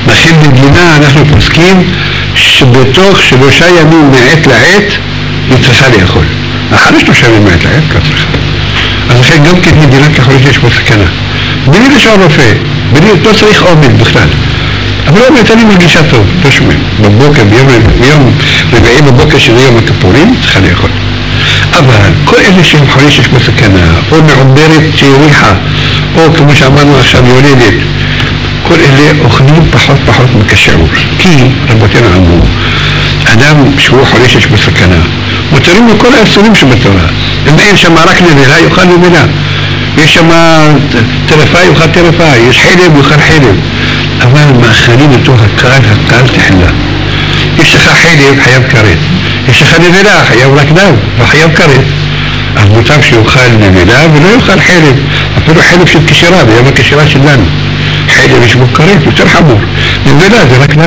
לכן במדינה אנחנו פוסקים שבתוך שלושה ימים מעת לעת היא צריכה לאכול. אחרי שלושה ימים מעת לעת לא צריכה. אז לכן גם כן מדינה ככל שיש פה סכנה. בלי לשאול רופא, בלי, לא צריך עומד בכלל. אבל לא אומרת, אני מרגישה טוב, לא שומעים. בבוקר, ביום, ביום רביעי בבוקר של יום הכיפורים, צריכה לאכול. אבל כל אלה שהם חולים שיש פה סכנה, או מעוברת שהריחה, או כמו שאמרנו עכשיו יולדת, כל אלה אוכלים פחות פחות מכשיעור. כי, רבותינו אמרו, אדם שהוא חולה שיש פה סכנה, מותרים לו כל האסורים שבתורה. אם אין שם רק נבלה, יאכל נבלה. יש שם טרפה, יאכל טרפה. יש חלב, יאכל חלב. אבל מאכלים אותו הקל, הקל תחלה. יש לך חלב, חייב כרת. יש לך נבלה, חייב רק דב, וחייב כרת. אז מותר שיאכל נבלה ולא יאכל חלב. אפילו חלב של קשירה, ביום הקשירה שלנו. חלב יש בו כרת, יותר חמור. נבלה זה רק דב.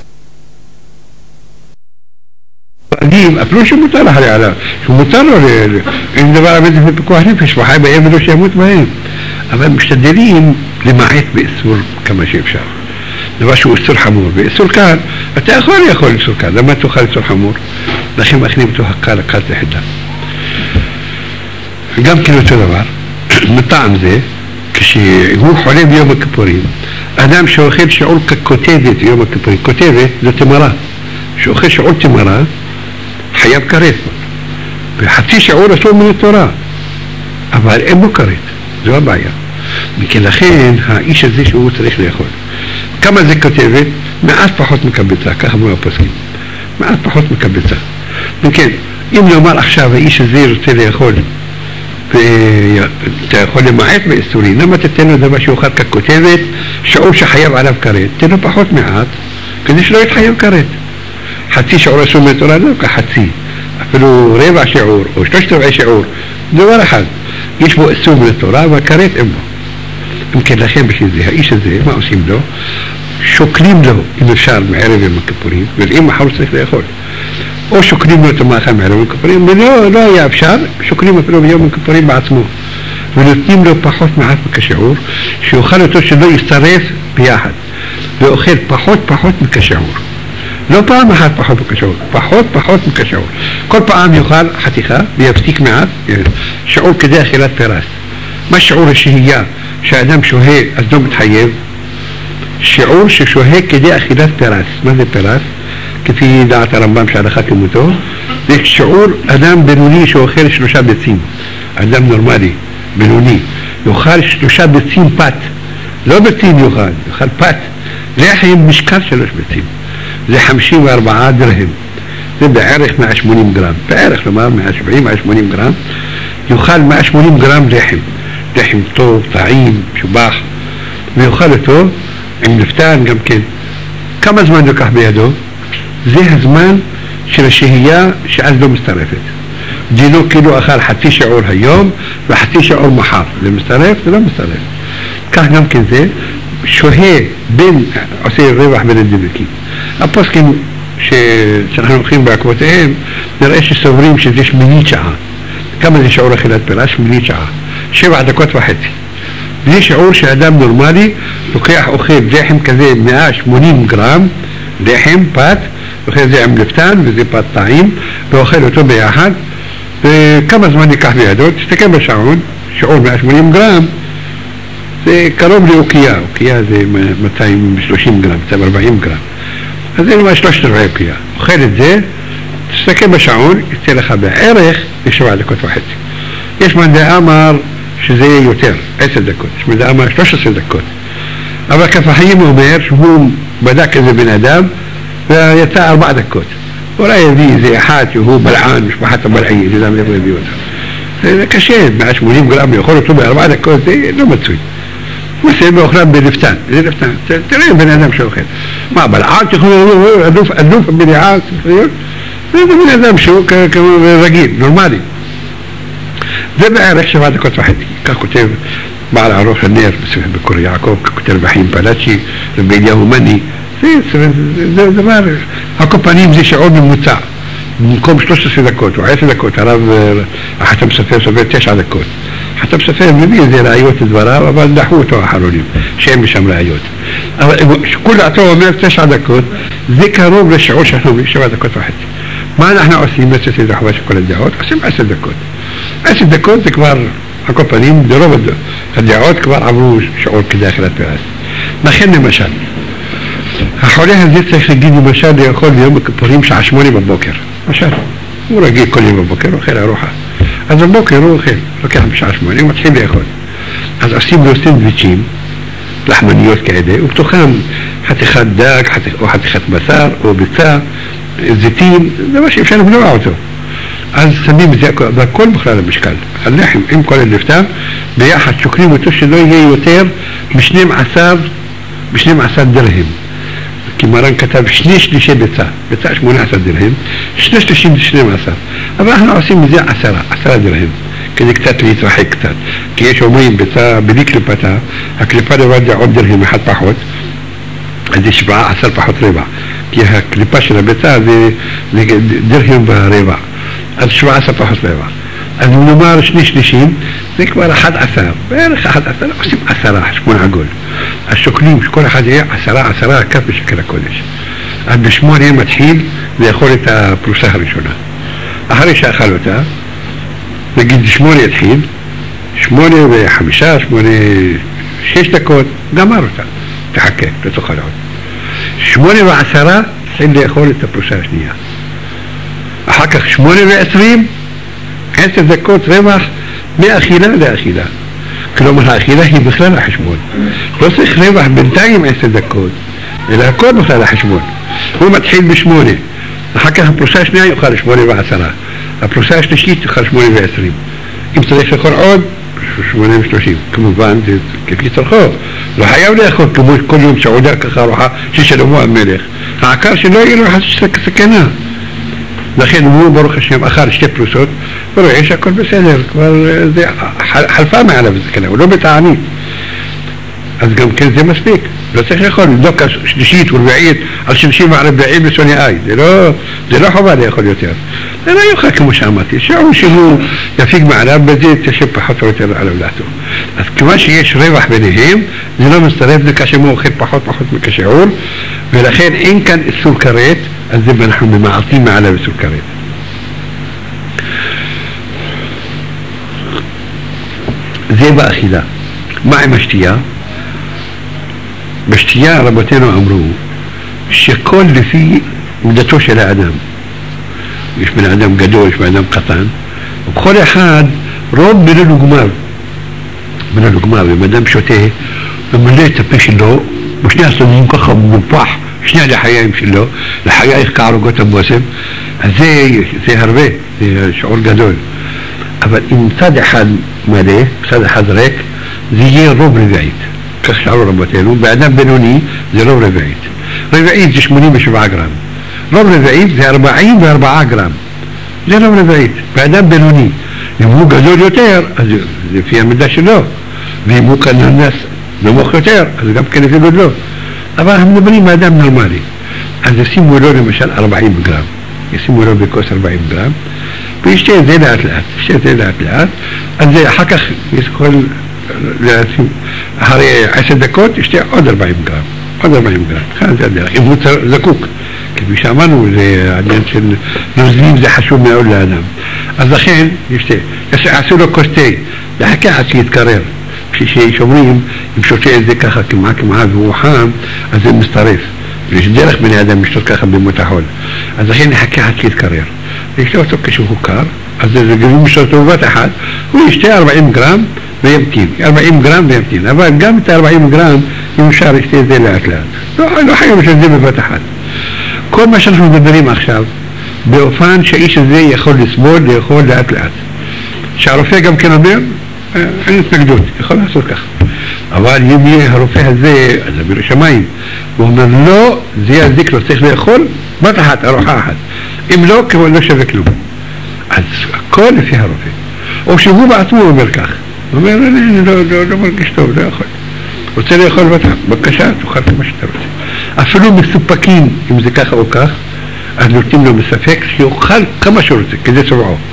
אפילו שמותר לך עליו, שמותר לו, אין דבר עבד לפני פיקוח נפש, וחי בהם ולא שימות בהם. אבל משתדלים למעט באיסור כמה שאפשר. דבר שהוא איסור חמור, ואיסור קל, אתה יכול לאכול איסור קל, למה תאכל איסור חמור? לכן מכנים אותו הקל, הקל תחדה. גם כן אותו דבר, מטעם זה, כשהוא חולה ביום הכיפורים, אדם שאוכל שיעור ככותבת ביום הכיפורים, כותבת זו תמרה, שאוכל שיעור תמרה, חייב כרת, וחצי שיעור אסור מן התורה, אבל אין בו כרת, זו הבעיה. וכן לכן האיש הזה שהוא צריך לאכול. כמה זה כותבת? מעט פחות מקבצה, ככה אמרו הפוסקים. מעט פחות מקבצה. וכן, אם נאמר עכשיו האיש הזה רוצה לאכול, ואתה יכול למעט באיסורים, למה תתן לו דבר שהוא אוכל ככותבת, שיעור שחייב עליו כרת, תן לו פחות מעט, כדי שלא יתחייב כרת. חצי שיעור אסור מהתורה, לא כחצי, אפילו רבע שיעור או שלושת רבעי שיעור, דבר אחד, יש בו אסור מהתורה והכרת אין בו. אם כן לכן בשביל זה, האיש הזה, מה עושים לו? שוקלים לו, אם אפשר, מערב יום הכיפורים, ואם מחר צריך לאכול. או שוקלים לו את המאכל מערב יום הכיפורים, ולא לא היה אפשר, שוקלים אפילו ביום הכיפורים בעצמו. ונותנים לו פחות מעט מכשיעור, שיוכל אותו שלא יסתרף ביחד, ואוכל פחות פחות מכשיעור. לא פעם אחת פחות מכשיעור, פחות פחות מכשיעור. כל פעם יאכל חתיכה ויפסיק מעט, שיעור כדי אכילת פרס. מה שיעור השהייה שהאדם שוהה אז לא מתחייב? שיעור ששוהה כדי אכילת פרס. מה זה פרס? כפי דעת הרמב"ם שהלכה כמותו, זה שיעור אדם בינוני שאוכל שלושה ביצים. אדם נורמלי, בינוני, יאכל שלושה ביצים פת. לא ביצים יאכל, יאכל פת. לחם משקל שלוש ביצים. זה חמישים וארבעה דרהם. זה בערך מאה ושמונים גרם. בערך, כלומר, מאה שבעים עד מאה ושמונים גרם. יאכל מאה ושמונים גרם לחם. לחם טוב, טעים, משובח. ויאכל אותו עם נפתן גם כן. כמה זמן לוקח בידו? זה הזמן של השהייה שאז לא מצטרפת. דינו כאילו אכל חצי שיעור היום וחצי שיעור מחר. זה מצטרף? זה לא מצטרף. כך גם כן זה. שוהה בין, עושה רווח בין הדבקים. הפוסקים שאנחנו הולכים בעקבותיהם, נראה שסוברים שזה שמינית שעה. כמה זה שיעור אכילת פרס? שמינית שעה. שבע דקות וחצי. זה שיעור שאדם נורמלי לוקח אוכל לחם כזה מאה ושמונים גרם, לחם, פת, אוכל זה עם לפתן וזה פת טעים, ואוכל אותו ביחד, וכמה זמן ייקח בידו, תסתכל בשעון, שיעור מאה ושמונים גרם, זה קרוב לאוקייה, אוקייה זה מאתיים ושלושים גרם, מאתיים וארבעים גרם. אז זה נאמר שלושת רבעי אוקייה. אוכל את זה, תסתכל בשעון, יצא לך בערך לשבע דקות וחצי. יש מנדעה אמר שזה יהיה יותר, עשר דקות. יש מנדעה אמר שלוש עשרה דקות. אבל כף החיים אומר שהוא בדק איזה בן אדם, ויצא ארבע דקות. אולי יביא איזה אחד שהוא בלען, משפחת הבלעי, זה למה יביא אותה. זה קשה, מאה ושמונים גרם יכול אותו בארבע דקות, זה לא מצוי. הוא עושה באוכלם בלפתן, זה לפתן, תראה בן אדם שאוכל. מה, בלען תכלו, אלוף בלען, זה בן אדם שהוא רגיל, נורמלי. זה בערך שבע דקות וחצי, כך כותב בעל ערוך הנר בקור יעקב, כותב בחיים פלאצ'י, רבי אליהו מני, זה דבר, הקופנים זה שיעור ממוצע. במקום שלוש עשרה דקות או עשר דקות, הרב החתם סופר סופר תשע דקות. חטב סופר מביא איזה ראיות דבריו, אבל דחו אותו האחרונים, שאין משם ראיות. אבל כל דעתו אומר תשע דקות, זה קרוב לשיעור שאנחנו שבע דקות וחצי. מה אנחנו עושים בצד דחובה של כל הדעות? עושים עשר דקות. עשר דקות זה כבר, על כל פנים, ברוב הדעות כבר עברו שיעור כדי אכילת פרס. לכן למשל, החולה הזה צריך להגיד למשל לאכול ביום הכיפורים שעה שמונה בבוקר. למשל, הוא רגיל כל יום בבוקר, הוא אוכל ארוחה. אז בבוקר הוא אוכל, לוקח בשעה שמונה, הוא מתחיל לאכול. אז עושים לו סנדוויצ'ים, לחמניות כאלה, ובתוכם חתיכת דג, או חתיכת בשר, או ביצה, זיתים, זה מה שאפשר לבלוע אותו. אז שמים את זה, והכל בכלל המשקל. הלחם עם כל הלפתיו, ביחד שוקלים אותו שלא יהיה יותר משנים עשר, בשנים עשר דרהם. כי מרן כתב שני שלישי ביצה, ביצה שמונה עשר דרהם, שני שלישים זה שנים עשר. אבל אנחנו עושים מזה עשרה, עשרה דרהם, כדי קצת להתרחק קצת. כי יש אומרים ביצה בלי קליפתה, הקליפה לבד זה עוד דרהם אחד פחות, אז זה שבעה עשר פחות רבע. כי הקליפה של הביצה זה, זה דרהם ורבע, אז שבעה עשר פחות רבע. אז נאמר שני שלישים, זה כבר אחד עשר, בערך אחד עשר, עושים עשרה, שמונה עגול. אז שוקלים שכל אחד יהיה עשרה, עשרה, כף בשקל הקודש. אז בשמונה מתחיל לאכול את הפרוסה הראשונה. אחרי שאכל אותה, נגיד שמונה יתחיל, שמונה וחמישה, שמונה, שש דקות, גמר אותה. תחכה, לא תאכל עוד. שמונה ועשרה, תחיל לאכול את הפרוסה השנייה. אחר כך שמונה ועשרים, עשר דקות רווח מאכילה לאכילה. כלומר האכילה היא בכלל החשבון. לא צריך רווח בינתיים עשר דקות, אלא הכל בכלל החשבון. הוא מתחיל בשמונה, אחר כך הפרוסה השנייה יאכל שמונה ועשרה, הפרוסה השלישית יאכל שמונה ועשרים. אם צריך לאכול עוד, שמונה ושלושים. כמובן זה כפי צורכו, לא חייב לאכול כמו כל יום שעודה ככה ארוחה ששלמה המלך. העיקר שלא יהיה לו סכנה. לכן הוא ברוך השם אחר שתי פרוסות ורואה שהכל בסדר, כבר זה חלפה מעליו הסכנה, הוא לא בתענית. אז גם כן זה מספיק, לא צריך לאכול דוקה שלישית ורביעית על שלושים וארבעים בשונאי, זה לא, זה לא חובה לאכול יותר. זה לא יוכל כמו שאמרתי, שעור שהוא יפיק מעליו בזה תשב פחות או יותר על עולתו. אז כמה שיש רווח ביניהם, זה לא מצטרף לכאשר הוא אוכל פחות פחות מכשעור, ולכן אין כאן איסור כרת, אז זה אנחנו ממעטים מעליו איסור כרת. זה באכילה. מה עם השתייה? בשתייה רבותינו אמרו שכל לפי עמדתו של האדם. יש בן אדם גדול, יש בן אדם קטן, ובכל אחד רוב מלא לוגמר. מלא לוגמר, אם אדם שותה ומלא את הפה שלו, בשני הסודיים ככה מופח, שני הלחיים שלו, לחייך כערוגות הבושם, אז זה, זה הרבה, זה שיעור גדול. אבל אם צד אחד מלא, צד אחד ריק, זה יהיה רוב רבעית. כך שערו רבותינו, באדם בינוני זה רוב רבעית. רבעית זה שמונים ושבעה גרם. רוב רבעית זה ארבעים וארבעה גרם. זה רוב רבעית. באדם בינוני, אם הוא גדול יותר, אז זה לפי המידה שלו. ואם הוא כנרנס נמוך יותר, אז גם כן לפי גודלו. אבל אנחנו מדברים באדם נורמלי. אז ישימו לו למשל ארבעים גרם. ישימו לו בכוס ארבעים גרם, וישתה את זה לאט לאט. ישתה את זה לאט לאט, אז זה אחר כך יכול להשים, אחרי עשר דקות ישתה עוד ארבעים גרם. עוד ארבעים גרם. כאן זה הדרך. אם הוא זקוק. כפי שאמרנו, זה העניין של נוזלים, זה חשוב מאוד לאדם. אז לכן ישתה. עשו לו כוס תה. לחכה עד שיתקרר. כששומרים, אם שותה את זה ככה כמעה כמעה והוא חם, אז זה מסתרף. ויש דרך בני אדם לשתות ככה במות החול. אז לכן נחכה עד שיתקרר. וישתה אותו כשהוא קר, אז זה גבים לשתות אותו בבת אחת, הוא ישתה ארבעים גרם וימתין. ארבעים גרם וימתין. אבל גם את ארבעים גרם, אם אפשר ישתה את זה לאט לאט. לא, לא חייב לשתות את זה בבת אחת. כל מה שאנחנו מדברים עכשיו, באופן שהאיש הזה יכול לסבול, יכול לאט לאט. שהרופא גם כן אומר, אין התנגדות, יכול לעשות כך. אבל אם יהיה הרופא הזה, אז אביר השמיים, הוא אומר לא, זה יזיק לו, צריך לאכול בת אחת, ארוחה אחת. אם לא, כבר לא שווה כלום. אז הכל לפי הרופא. או שהוא בעצמו אומר כך. הוא אומר, אני לא, לא, לא מרגיש טוב, לא יכול. רוצה לאכול בת אחת, בבקשה, תאכל כמה שאתה רוצה. אפילו מסופקים, אם זה ככה או כך, אז נותנים לו מספק שיאכל כמה שהוא רוצה, כדי שבעו.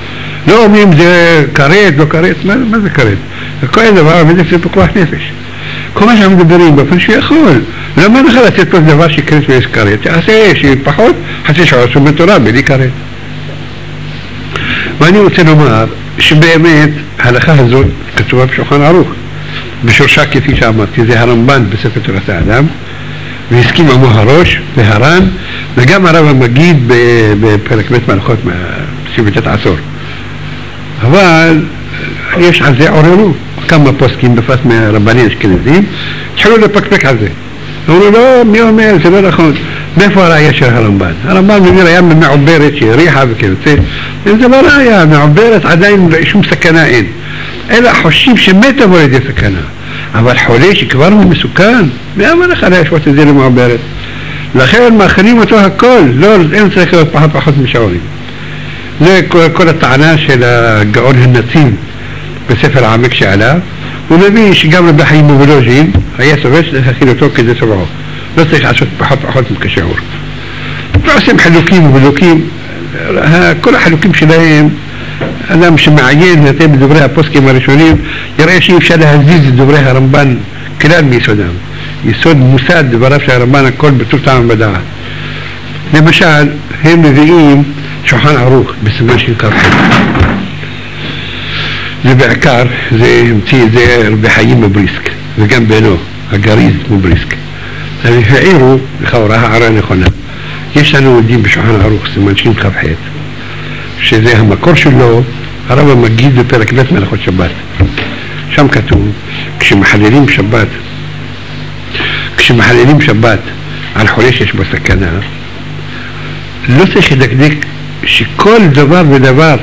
לא אומרים זה כרת, לא כרת, מה, מה זה כרת? כל דבר וזה זה פיקוח נפש. כל מה שאנחנו מדברים באופן שהוא יכול. למה לך לתת כל דבר שכרת ויש כרת? תעשה שפחות חצי שעות שהוא בתורה בלי כרת. ואני רוצה לומר שבאמת ההלכה הזאת כתובה בשולחן ערוך. בשורשה כפי שאמרתי, זה הרמב"ן בספר תורת האדם, והסכים עמו הראש והר"ן, וגם הרב המגיד בפרק ב' מהלכות שבטת עשור. אבל יש על זה עוררו כמה פוסקים בפרט מהרבנים אשכנזים, התחילו לפקפק על זה. אמרו לא, מי אומר, זה לא נכון. מאיפה הראיה של הרמב"ן? הרמב"ן מביא היה מעוברת שהריחה וכיוצא. אם זה לא ראיה, מעוברת עדיין שום סכנה אין. אלא חושבים שמת עבור ידי סכנה. אבל חולה שכבר הוא מסוכן, מי אמר לך להשוות את זה למעוברת? לכן מאכלים אותו הכל, לא, אין צריך להיות פחות פחות משעורים. זה כל, כל הטענה של הגאון הנציב בספר העמק שעליו. הוא מביא שגם רבי חיים מוולוז'ין היה סובר שצריך להכיל אותו כדי סבעו. לא צריך לעשות פחות פחות מכשיעור. ועושים חלוקים ובלוקים, כל החלוקים שלהם, אדם שמעיין נתן בדברי הפוסקים הראשונים, יראה שאי אפשר להזיז את דברי הרמב"ן כלל מיסודם. יסוד מוסד דבריו של הרמב"ן הכל בטוב טעם בדעת. למשל, הם מביאים שולחן ערוך בסימן של כרחי. זה בעיקר, זה המציא את זה רבי חיים מבריסק, וגם בנו, הגריז מבריסק. אז העירו, לכאורה הערה נכונה. יש לנו עדים בשולחן ערוך, סימן שין כ"ח, שזה המקור שלו, הרב המגיד בפרק ב' מהלכות שבת. שם כתוב, כשמחללים שבת, כשמחללים שבת על חולה שיש בו סכנה, לא צריך לדקדק שכל דבר ודבר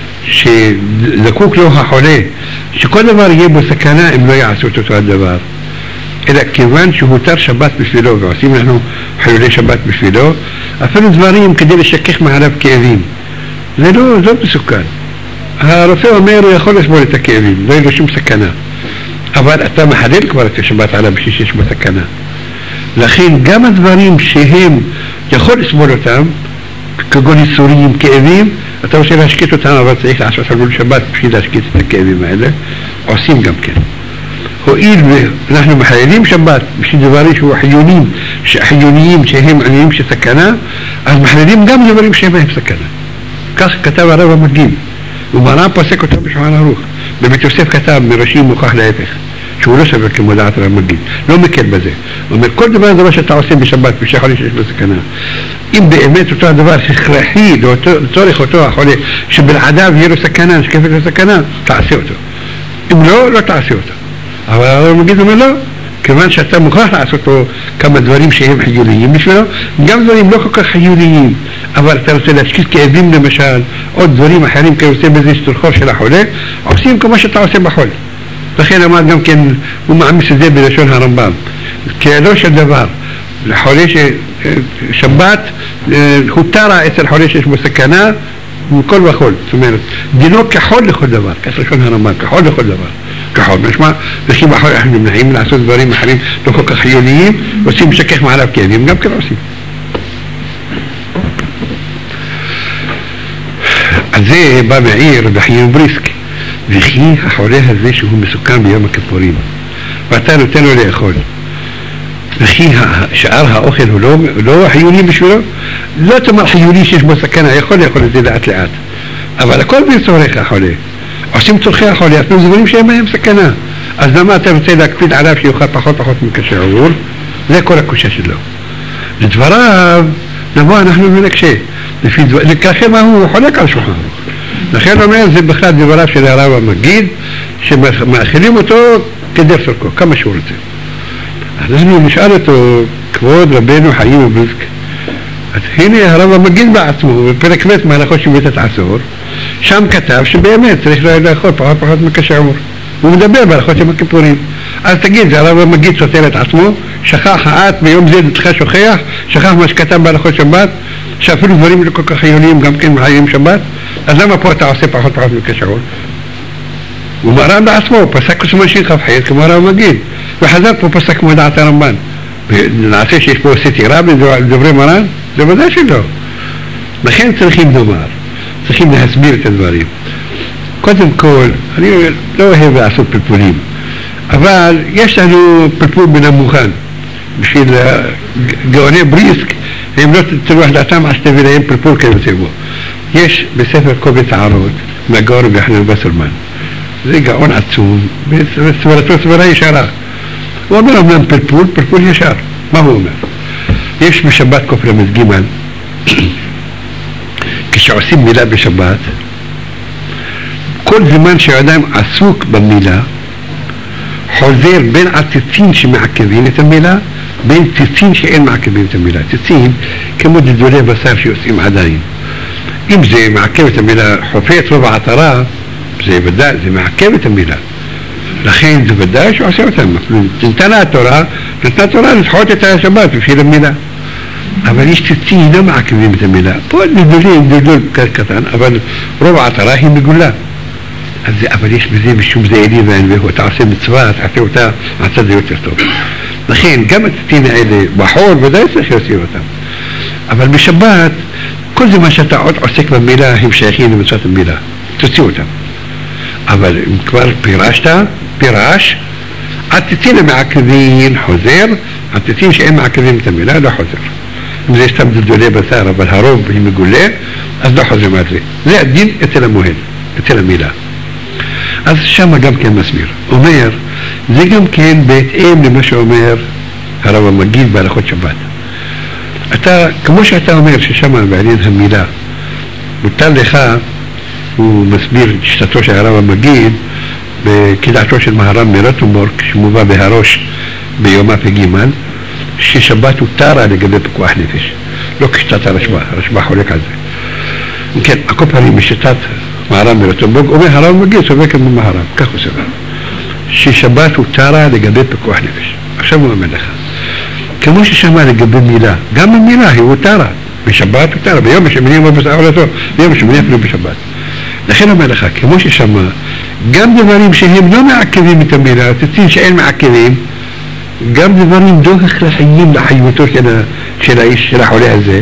שזקוק לו החולה, שכל דבר יהיה בו סכנה אם לא יעשו את אותו הדבר. אלא כיוון שהותר שבת בשבילו, ועושים לנו חילולי שבת בשבילו, אפילו דברים כדי לשכך מעליו כאבים. זה לא, לא מסוכן. הרופא אומר, הוא יכול לסבול את הכאבים, לא יהיה לו שום סכנה. אבל אתה מחלל כבר את השבת עליו בשביל שיש בו סכנה. לכן גם הדברים שהם יכול לסבול אותם, כגון ייסורים, כאבים, אתה רוצה להשקיט אותם, אבל צריך לעשות חילול שבת בשביל להשקיט את הכאבים האלה. עושים גם כן. הואיל ואנחנו מחללים שבת בשביל דברים שהוא חיוניים, חיוניים שהם עניינים של סכנה, אז מחללים גם דברים שהם הם סכנה. כך כתב הרב המגיד, ומרן פוסק אותו בשולחן ערוך. בבית יוסף כתב מראשי מוכח להפך, שהוא לא סבר כמו דעת הרב המגיד, לא מקל בזה. הוא אומר, כל דבר דבר שאתה עושה בשבת, בשביל שיש לו סכנה, אם באמת אותו הדבר הכרחי לצורך אותו החולה, שבלעדיו יהיה לו סכנה, שקפת לו סכנה, תעשה אותו. אם לא, לא תעשה אותו. אבל הרב המגיד אומר לא, כיוון שאתה מוכרח לעשות פה כמה דברים שהם חיוניים בשבילו, גם דברים לא כל כך חיוניים, אבל אתה רוצה להשקיט כאבים למשל, עוד דברים אחרים כעושה בזה סטרחור של החולה, עושים כמו שאתה עושה בחול. לכן אמר גם כן, הוא מעמיס את זה בלשון הרמב"ם, כאלו של דבר, לחולה ששבת הותרה אצל חולה שיש בו סכנה, מכל וכל, זאת אומרת, דינו כחול לכל דבר, כך לשון הרמב"ם, כחול לכל דבר. כחול, משמע, וכי בחול אנחנו נמנעים לעשות דברים אחרים לא כל כך חיוניים, עושים משכך מעליו כאבים, גם כן עושים. על זה בא מעיר בחיים בריסק, וכי החולה הזה שהוא מסוכן ביום הכיפורים, ואתה נותן לו לאכול, וכי שאר האוכל הוא לא, לא חיוני בשבילו, לא תאמר חיוני שיש בו סכנה, יכול לאכול את זה לאט לאט, אבל הכל בצורך החולה. עושים צורכי החולה, אפילו דברים שהם מהם סכנה. אז למה אתה רוצה להקפיד עליו שיוכל פחות פחות מכשיעור? זה כל הקושי שלו. לדבריו, נבוא אנחנו מנקשה. לכן מה הוא חולק על שולחן ערוך. לכן אומר, זה בכלל דבריו של הרב המגיד, שמאכילים אותו כדרך צורכו, כמה שהוא רוצה. אז אנחנו נשאל אותו, כבוד רבנו חיים מבריסק, אז הנה הרב המגיד בעצמו, בפרק ב' מהלכות שבטת עשור, שם כתב שבאמת צריך לאכול פחות פחות מכשיעור. הוא מדבר בהלכות יום הכיפורים. אז תגיד, זה הרב המגיד סותר את עצמו, שכח האט ביום זה נתך שוכח, שכח מה שכתב בהלכות שבת, שאפילו דברים לא כל כך חיוניים גם כן מחיים שבת, אז למה פה אתה עושה פחות פחות מכשיעור? הוא מרן בעצמו, הוא פסק כסמן שין כ"ח כמו הרב המגיד, וחזר פה פסק כמו דעת הרמב"ן. נעשה שיש פה סתירה בדברי מרן? זה ודאי שלא. לכן צריכים לומר, צריכים להסביר את הדברים. קודם כל, אני לא אוהב לעשות פלפולים, אבל יש לנו פלפול מן המוכן. בשביל גאוני בריסק, הם לא תלוח דעתם, אז תביא להם פלפול כיוצא בו. יש בספר קובץ הערות, מהגאון רבי יוחנן וסרמן. זה גאון עצום, וסברתו סברה ישרה. הוא אומר אמנם פלפול, פלפול ישר. מה הוא אומר? יש בשבת קופרמס ג' כשעושים מילה בשבת, כל זמן שהאדם עסוק במילה, חוזר בין הציצים שמעכבים את המילה, בין ציצים שאין מעכבים את המילה. ציצים כמו דלדולי בשר שיוצאים עדיין. אם זה מעכב את המילה חופץ רוב העטרה, זה ודאי, זה מעכב את המילה. לכן זה ודאי שעושה אותם. נתנה התורה, נתנה התורה לדחות את השבת בשביל המילה. אבל יש ציצים לא מעכבים את המילה. פה דלדולים, דלדול קטן, אבל רוב העטרה היא מגולה. אז זה, אבל יש בזה משום זה אלי ואין, אתה עושה מצווה, תעשה אותה, עשה זה יותר טוב. לכן, גם הציצים האלה בחור, ודאי צריך להוציא אותם. אבל בשבת, כל זמן שאתה עוד עוסק במילה, הם שייכים למצוות המילה. תוציא אותם. אבל אם כבר פירשת, פירש, הציצים המעכבים חוזר, הציצים שאין מעכבים את המילה לא חוזר. אם זה סתם דלדולי בשר, אבל הרוב היא מגולה, אז לא חוזר מה זה. זה הדין אצל המוהל, אצל המילה. אז שם גם כן מסביר. אומר, זה גם כן בהתאם למה שאומר הרב המגיד בהלכות שבת. אתה, כמו שאתה אומר ששם בעניין המילה, מותר לך, הוא מסביר את שיטתו של הרב המגיד, בקדעתו של מהר"ם מרוטנבורג, שמובא בהראש ביום פ"ג, ששבת הוא תרה לגבי פיקוח נפש, לא כשיטת הרשב"א, הרשב"א חולק על זה. כן, הכל פעמים בשיטת מהר"ם מרוטנבורג, אומר הרב המגיד, סובר כמו מהר"ם, כך הוא סובר, ששבת הוא תרה לגבי פיקוח נפש. עכשיו הוא אומר לך, כמו ששמע לגבי מילה, גם במילה היא הותרה, בשבת הותרה, ביום השמיני אמר בסער עולתו, ביום השמיני אפילו בשבת. לכן אומר לך, כמו ששמע, גם דברים שהם לא מעכבים את המילה, תצאים שאין מעכבים, גם דברים לא הכרחיים לחיותו של, של האיש, של החולה הזה,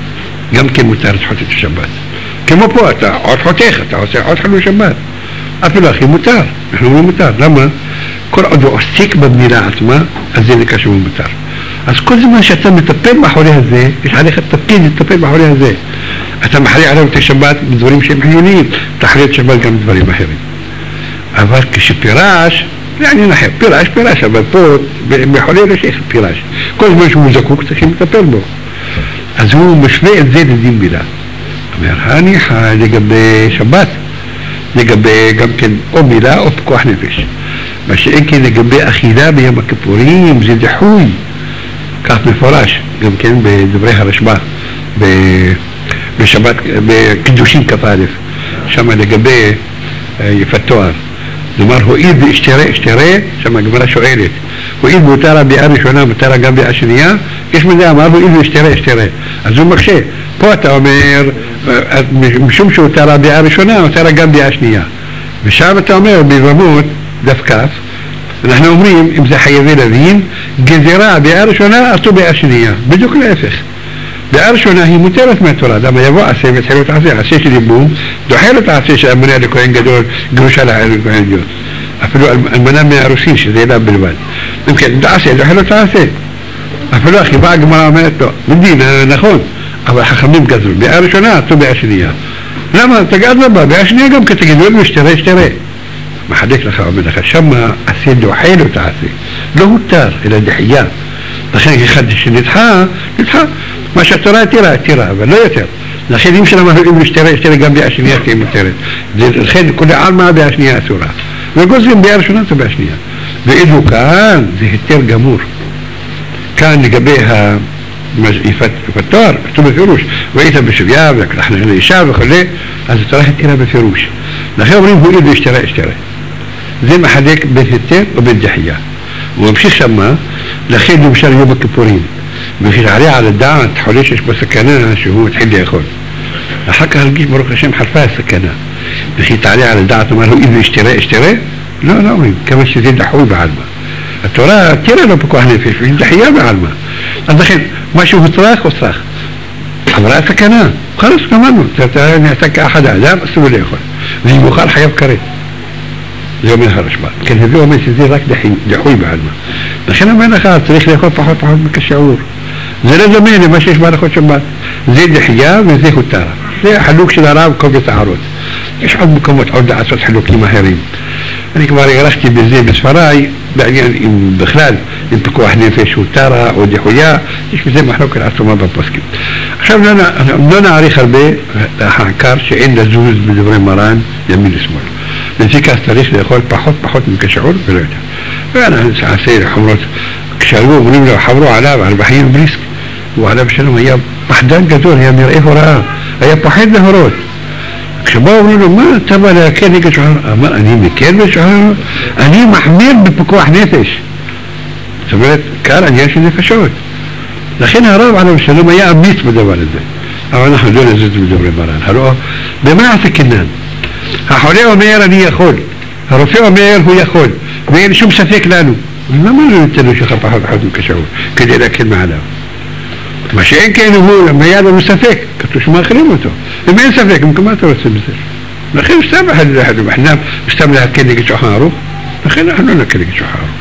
גם כן מותר לדחות את השבת. כמו פה, אתה עוד חותך, אתה עושה עוד חילול שבת. אפילו הכי מותר, אנחנו אומרים מותר. למה? כל עוד הוא עוסק במילה עצמה, אז זה נקרא שהוא מותר. אז כל זמן שאתה מטפל בחולה הזה, יש עליך תפקיד לטפל בחולה הזה. אתה מחלה עליו את השבת בדברים שהם חיוניים, תחלה את השבת גם בדברים אחרים. אבל כשפירש, זה עניין אחר, פירש, פירש, אבל פה בחולה לא שיש פירש. כל זמן שהוא זקוק צריכים לטפל בו. אז הוא משווה את זה לדין מילה. אומר, הניחה לגבי שבת, לגבי גם כן או מילה או פיקוח נפש. מה שאין כן לגבי אכילה ביום הכיפורים, זה דחוי. כך מפורש, גם כן בדברי הרשב"א, בשבת, בקידושין כ"א, שם לגבי יפת תואר. כלומר, הואיל ואשתרה, אשתרה, שם הגמרא שואלת, הואיל מותר ביאה ראשונה, מותר גם ביאה שנייה, יש מזה אמר, הואיל ואשתרה, אשתרה. אז הוא מקשה. פה אתה אומר, משום שהותר ביאה ראשונה, מותר גם ביאה שנייה. ושם אתה אומר, ביבמות, דף כף, אנחנו אומרים, אם זה חייבי להבין, גזירה ביאה ראשונה, עשו ביאה שנייה. בדיוק להפך. ביאה ראשונה היא מותרת מהתורה. למה יבוא עשה ותחילו את העשה, עשה של ליבום, דוחל את העשה שאמונה לכהן גדול, גרושה לכהן גדול. אפילו אלמנה מהרוסין, שזה אליו בלבד. אם כן, תעשה, דוחל את העשה. אפילו החיבה הגמרא אומרת לו, מדינה, נכון, אבל חכמים גזרו. ביאה ראשונה, עשו ביאה שנייה. למה? תגעד לבא, ביאה שנייה גם כתגידו, משתרה, משתרה. מחדק לך, אומר לך, שמה עשה דוחל את העשה. לא הותר, אלא דחייה. לכן אחד שנדחה, נדחה. מה שהתורה התירה, התירה, אבל לא יותר. לכן אם שלמה הם משתרה, משתרה גם ביאה שנייה תהיה מותרת. לכן כל העלמה ביאה שנייה אסורה. וגוזרים ביאה ראשונה זה ביאה שנייה. ואילו כאן זה היתר גמור. כאן לגבי יפת תואר, כתוב בפירוש, והיית בשוויה ולקחנו לאישה וכו', אז התורה התירה בפירוש. לכן אומרים הוא איל והשתרה, השתרה. זה מחלק בין היתר ובין דחייה. הוא ממשיך שמה, לכן למשל יום הכיפורים. וכשעלה על הדעת חולה שיש בו סכנה שהוא מתחיל לאכול. אחר כך הרגיש ברוך השם חלפה הסכנה. וכשתעלה על הדעת אומר הוא איל והשתרה, השתרה? לא, לא אומרים, כמה שזה דחוי בעלמה. התורה תראה לו פיקוח נפש, והיא דחייה בעלמה. אז לכן, מה שהוא צרך, הוא צרך. עברה סכנה. חלוס, גמרנו. אתה נעשה כאחד האדם, אסור לאכול. ואם יאכל חייב כרת. זה אומר הרשב"א. כן, הביאו אומר שזה רק דחוי בעלמא. לכן אומר לך, צריך לאכול פחות פחות כשיעור. זה לא דומה למה שיש בהלכות שבת. זה דחייה וזה הותרה. זה החלוק של הרב קובץ הערות. יש עוד מקומות עוד לעשות חלוקים אחרים. אני כבר הרחתי בזה בספריי, בעניין אם בכלל, אם פיקוח נפש הותרה או דחויה, יש בזה מחלוקת עצומה בפוסקים. עכשיו לא, לא נעריך הרבה, העיקר שאין לזוז בדברי מרן ימין לשמאל. לפיכך צריך לאכול פחות פחות מכשיעור ולא יותר. ואنا נעשה לחומרות, כשהיו אומרים לו, חברו עליו, על בחיים בריסק, הוא עליו שלום היה פחדן גדול, היה מראה הוראה, היה פחד להורות. כשבאו אומרים לו, מה אתה בא להקל נגד שוחר? אמר, אני מקל בשוחר? אני מחמיר בפיקוח נפש. זאת אומרת, כאן עניין של נפשות. לכן הרב עליו שלום היה אמיץ בדבר הזה. אבל אנחנו לא נזוז בדברי מרן. הלוא, במה הסכנן? החולה אומר, אני יכול. הרופא אומר, הוא יכול. ואין שום ספק לנו. למה לא ניתן לו שוחר פחות פחות מכשיעור? כדי להקל מעליו. מה שאין כן הוא, אם היה לנו ספק, כתוב שמאכלים אותו. אם אין ספק, מה אתה רוצה בזה? לכן סתם אחד לחנם, סתם להקל נגד שוחר ארוך, לכן אנחנו לא נקל נגד שוחר ארוך.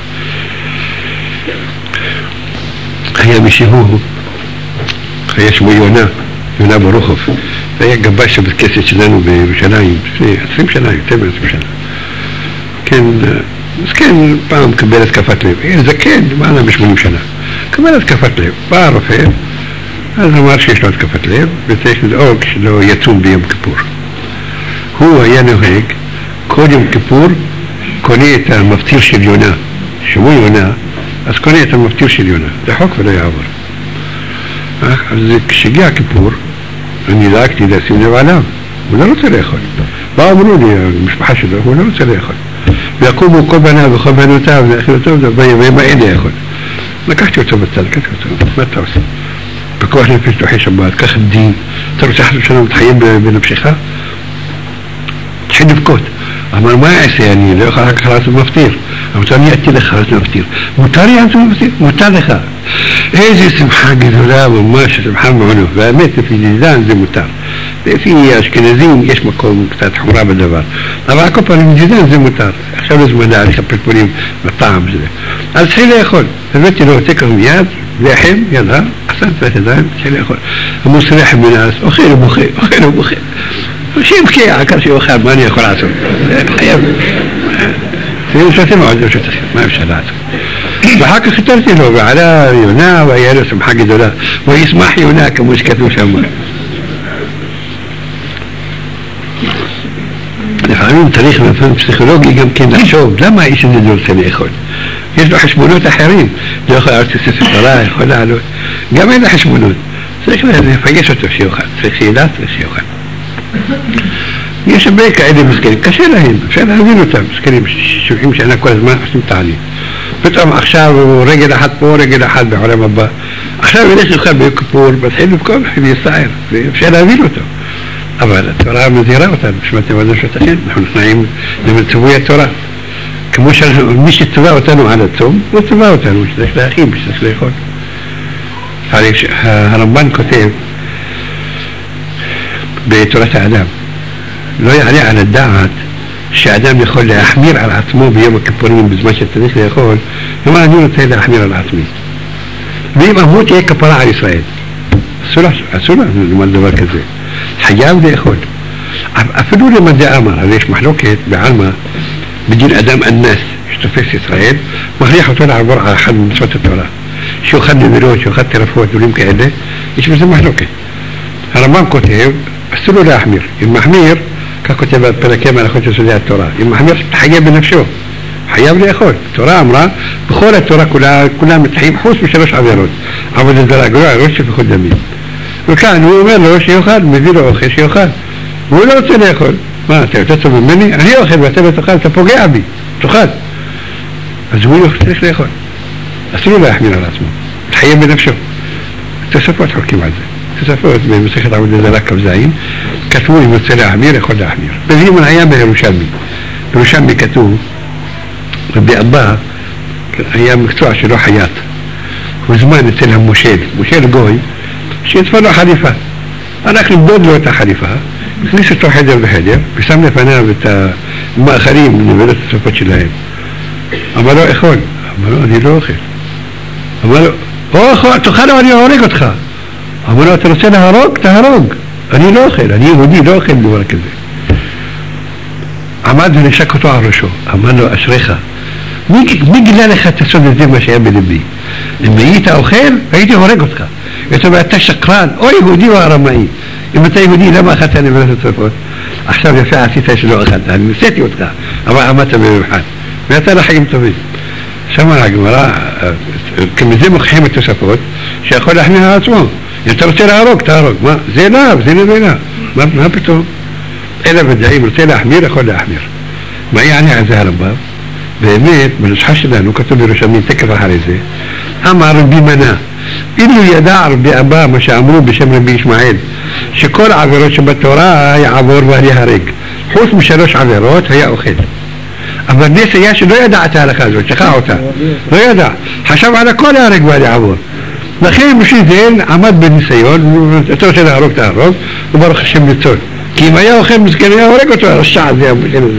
היה מישהו, היה שמו יונה, יונה ברוחוב, והיה גבש של בית כנסת שלנו בירושלים, לפני עשרים שנה, יותר מ-עשרים שנה. כן, אז כן, פעם קבל התקפת לב, זה כן, מעלה בשמונים שנה. קבל התקפת לב, בא הרופא, אז אמר שיש לו התקפת לב, וצריך לדאוג שלא יצום ביום כיפור. הוא היה נוהג, כל יום כיפור, קונה את המפטיר של יונה, שמו יונה, אז קונה את המפטיר של יונה, זה חוק ולא יעבור. אז כשהגיע כיפור, אני דאגתי לשים לב עליו, הוא לא רוצה לאכול. באו אמרו לי, המשפחה שלו, הוא לא רוצה לאכול. ויקומו כל בניו וכל בנותיו, ואחרותיו, ומה אין לאכול. לקחתי אותו בצד, לקחתי אותו, מה אתה עושה? פיקוח נפש תוכי שבת, קח דין, אתה רוצה חסר שלנו מתחיים בנפשך? תחיל לבכות. אמר, מה אעשה? אני לא יכול רק לעשות מפטיר. אמרתי, אני אתי לך לעשות מפטיר. מותר לי לעשות מפטיר? מותר לך. איזה שמחה גדולה, ממש שמחה מעונו. והאמת, לפי ג'יזן זה מותר. לפי אשכנזים יש מקום קצת חומרה בדבר. אבל הכל פעם ג'יזן זה מותר. עכשיו לא זמן להעריך הפלפולים בטעם הזה. אז תחיל לאכול. הבאתי לו תקר מיד, לחם, ידע, עשה את ידיים, תחיל לאכול. אמרו סלחם מנס, אוכל ובוכה, אוכל ובוכה. שיבכי, העיקר שיוכל, מה אני יכול לעשות? חייב. זה משתים מאוד, לא שתחים, מה אפשר לעשות? ואחר כך חיתרתי לו, ועלה יונה, והיה לו שמחה גדולה. וישמח יונה, כמו שכתוב שם. לפעמים צריך בפן פסיכולוגי גם כן לחשוב, למה האיש הזה לא רוצה לאכול? יש לו חשבונות אחרים, לא יכול לעלות ספר תורה, יכול לעלות. גם אין לו חשבונות. צריך לפגש אותו שיוכל, צריך שאלה, צריך שיוכל. יש הרבה כאלה מסכנים, קשה להם, אפשר להבין אותם, מסכנים, שבעים שנה כל הזמן עושים תעלים. פתאום עכשיו הוא רגל אחת פה, רגל אחת בעולם הבא. עכשיו ילך יוכל בכפור, מתחיל לבכור, ויסער, ואפשר להבין אותו. אבל התורה מזהירה אותנו, שמעתם על זה שתכן, אנחנו נכנעים למצווי התורה. כמו שמי שצווה אותנו על הצום, הוא צווה אותנו, שצריך להכין, שצריך לאכול. הרמב"ן כותב, בתורת האדם, לא יעלה על הדעת שהאדם יכול להחמיר על עצמו ביום הכיפורים בזמן שצריך לאכול. כלומר, אני רוצה להחמיר על עצמי, ואם אמרו תהיה כפרה על ישראל, אסור לה ללמד דבר כזה, חייב לאכול. אפילו למדע אמר, הרי יש מחלוקת בעלמא בדין אדם אנס שתופס ישראל, מכריח אותו לעבור על אחד ממצוות התורה, שיוכל נבירות, שיוכל טרפות, דברים כאלה, יש בזה מחלוקת. הרמב"ם כותב, אסור לו להחמיר. אם מחמיר, כך כותב בפרקי מהלכות יסודי התורה, אם מחמיר תחייב בנפשו, חייב לאכול. התורה אמרה, בכל התורה כולה, כולה מתחיים חוץ משלוש עבירות, עבודת זרה, גרוע, ראש וחוט דמים. וכאן הוא אומר לו שיוכל, מביא לו אוכל שיוכל. והוא לא רוצה לאכול. מה, אתה יותר טוב ממני? אני אוכל ואתה לא תאכל, אתה פוגע בי, תאכל. אז הוא צריך לאכול. אסור לו להחמיר על עצמו, תחייב בנפשו. תוספות חולקים על זה. תוספות במסכת עבודת זרה כ"ז, כתבו אם רוצה להחמיר, יכול להחמיר. בזימן היה בירושלמי. בירושלמי כתוב, רבי אבא היה מקצוע שלא חייט. הוא זמן אצל המושל, מושל גוי, שיצפה לו חליפה. הלך למדוד לו את החליפה, הכניס אותו חדר בחדר, ושם לפניו את המאכלים לנבלות התוספות שלהם. אמר לו, אכול. אמר לו, אני לא אוכל. אמר לו, או אכול, תאכל או אני אהורג אותך. אמר לו, אתה רוצה להרוג? תהרוג. אני לא אוכל, אני יהודי, לא אוכל דבר כזה. עמד ונשק אותו על ראשו. אמר לו, אשריך. מי, מי גילה לך את הסוד הזה מה שהיה בלבי? אם היית אוכל, הייתי הורג אותך. אתה אומר, אתה שקרן, או יהודי או ארמאי. אם אתה יהודי, למה אכלת נבלות התוספות? עכשיו יפה עשית שלא אכלת, אני ניסיתי אותך, אבל עמדת במבחן. ואתה לחיים טובים. שם הגמרא, כמזה מוכיחים את התוספות, שיכול להחמיר על עצמו. אם אתה רוצה להרוג, תהרוג. מה? זה לא, זה נבלה. מה, מה פתאום? אלא ודאי, אם רוצה להחמיר, יכול להחמיר. מה יענה על זה הרמב"ם? באמת, בנוסחה שלנו, כתוב בירושלים, תקף אחרי זה, אמר רבי מנה, אילו ידע רבי אבא מה שאמרו בשם רבי ישמעאל, שכל העבירות שבתורה יעבור ויהרג, חוץ משלוש עבירות היה אוכל. אבל נס היה שלא ידע את ההלכה הזאת, שכח אותה, לא ידע, חשב על הכל להרג ויעבור. לכן בשביל זה עמד בניסיון, אתה רוצה להרוג תהרוג, וברוך השם ניצול. כי אם היה אוכל מסכן היה הורג אותו, הרשע הזה,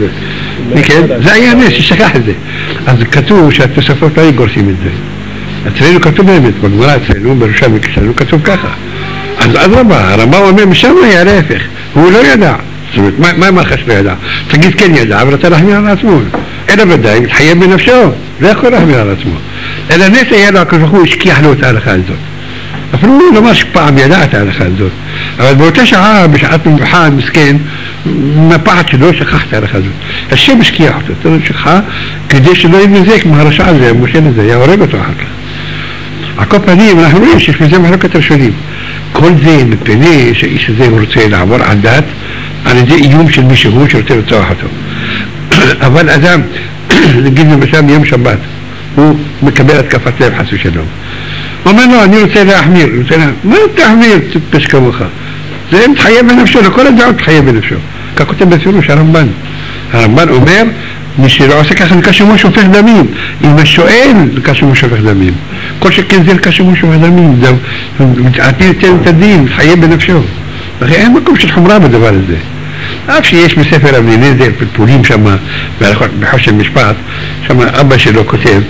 זה היה נס, ששכח את זה. אז כתוב שהתוספות לא גורסים את זה. אצלנו כתוב באמת, בגמרא אצלנו, בראשה מקשרנו, כתוב ככה. אז אדרבה, הרמב"ם אומר, משם היה להפך, הוא לא ידע. זאת אומרת, מה המחש לא ידע? תגיד כן ידע, אבל אתה להחמיר על עצמו. אלא ודאי, מתחייב בנפשו, לא יכול להחמיר על עצמו. אלא נס היה לו, הכול הוא השכיח לו את ההלכה הזאת. אפילו הוא לא ממש פעם ידע את ההלכה הזאת. אבל באותה שעה, בשעת מבחן, מסכן, מהפחד שלו שכח את ההלכה הזאת. השם השכיח אותו, אתה לא שכחה, כדי שלא יבזק מהרשע הזה, המושל הזה, היה הורג אותו אחר כך. על כל פנים, אנחנו רואים שיש בזה מחלוקת ראשונים. כל זה מפני שהאיש הזה הוא רוצה לעבור על דת, על ידי איום של מישהו שרוצה לרצוח אותו. אבל אדם, נגיד למשל מיום שבת, הוא מקבל התקפת לב חס ושלום. הוא אומר לו, אני רוצה להחמיר, אני רוצה להחמיר. מה תחמיר, טיפש כמוך? זה מתחייב בנפשו, לכל הדעות מתחייב בנפשו. כך כותב בפירוש הרמב"ן. הרמב"ן אומר, מי שלא עושה ככה לקשמו שופך דמים. אם השואל לקשמו שופך דמים. כל שכן זה לקשמו שופך דמים. עתיד לתת את הדין, מתחייב בנפשו. לכן אין מקום של חומרה בדבר הזה. אף שיש בספר אבני נזר, פלפולים שם, בחושן משפט, שם אבא שלו כותב,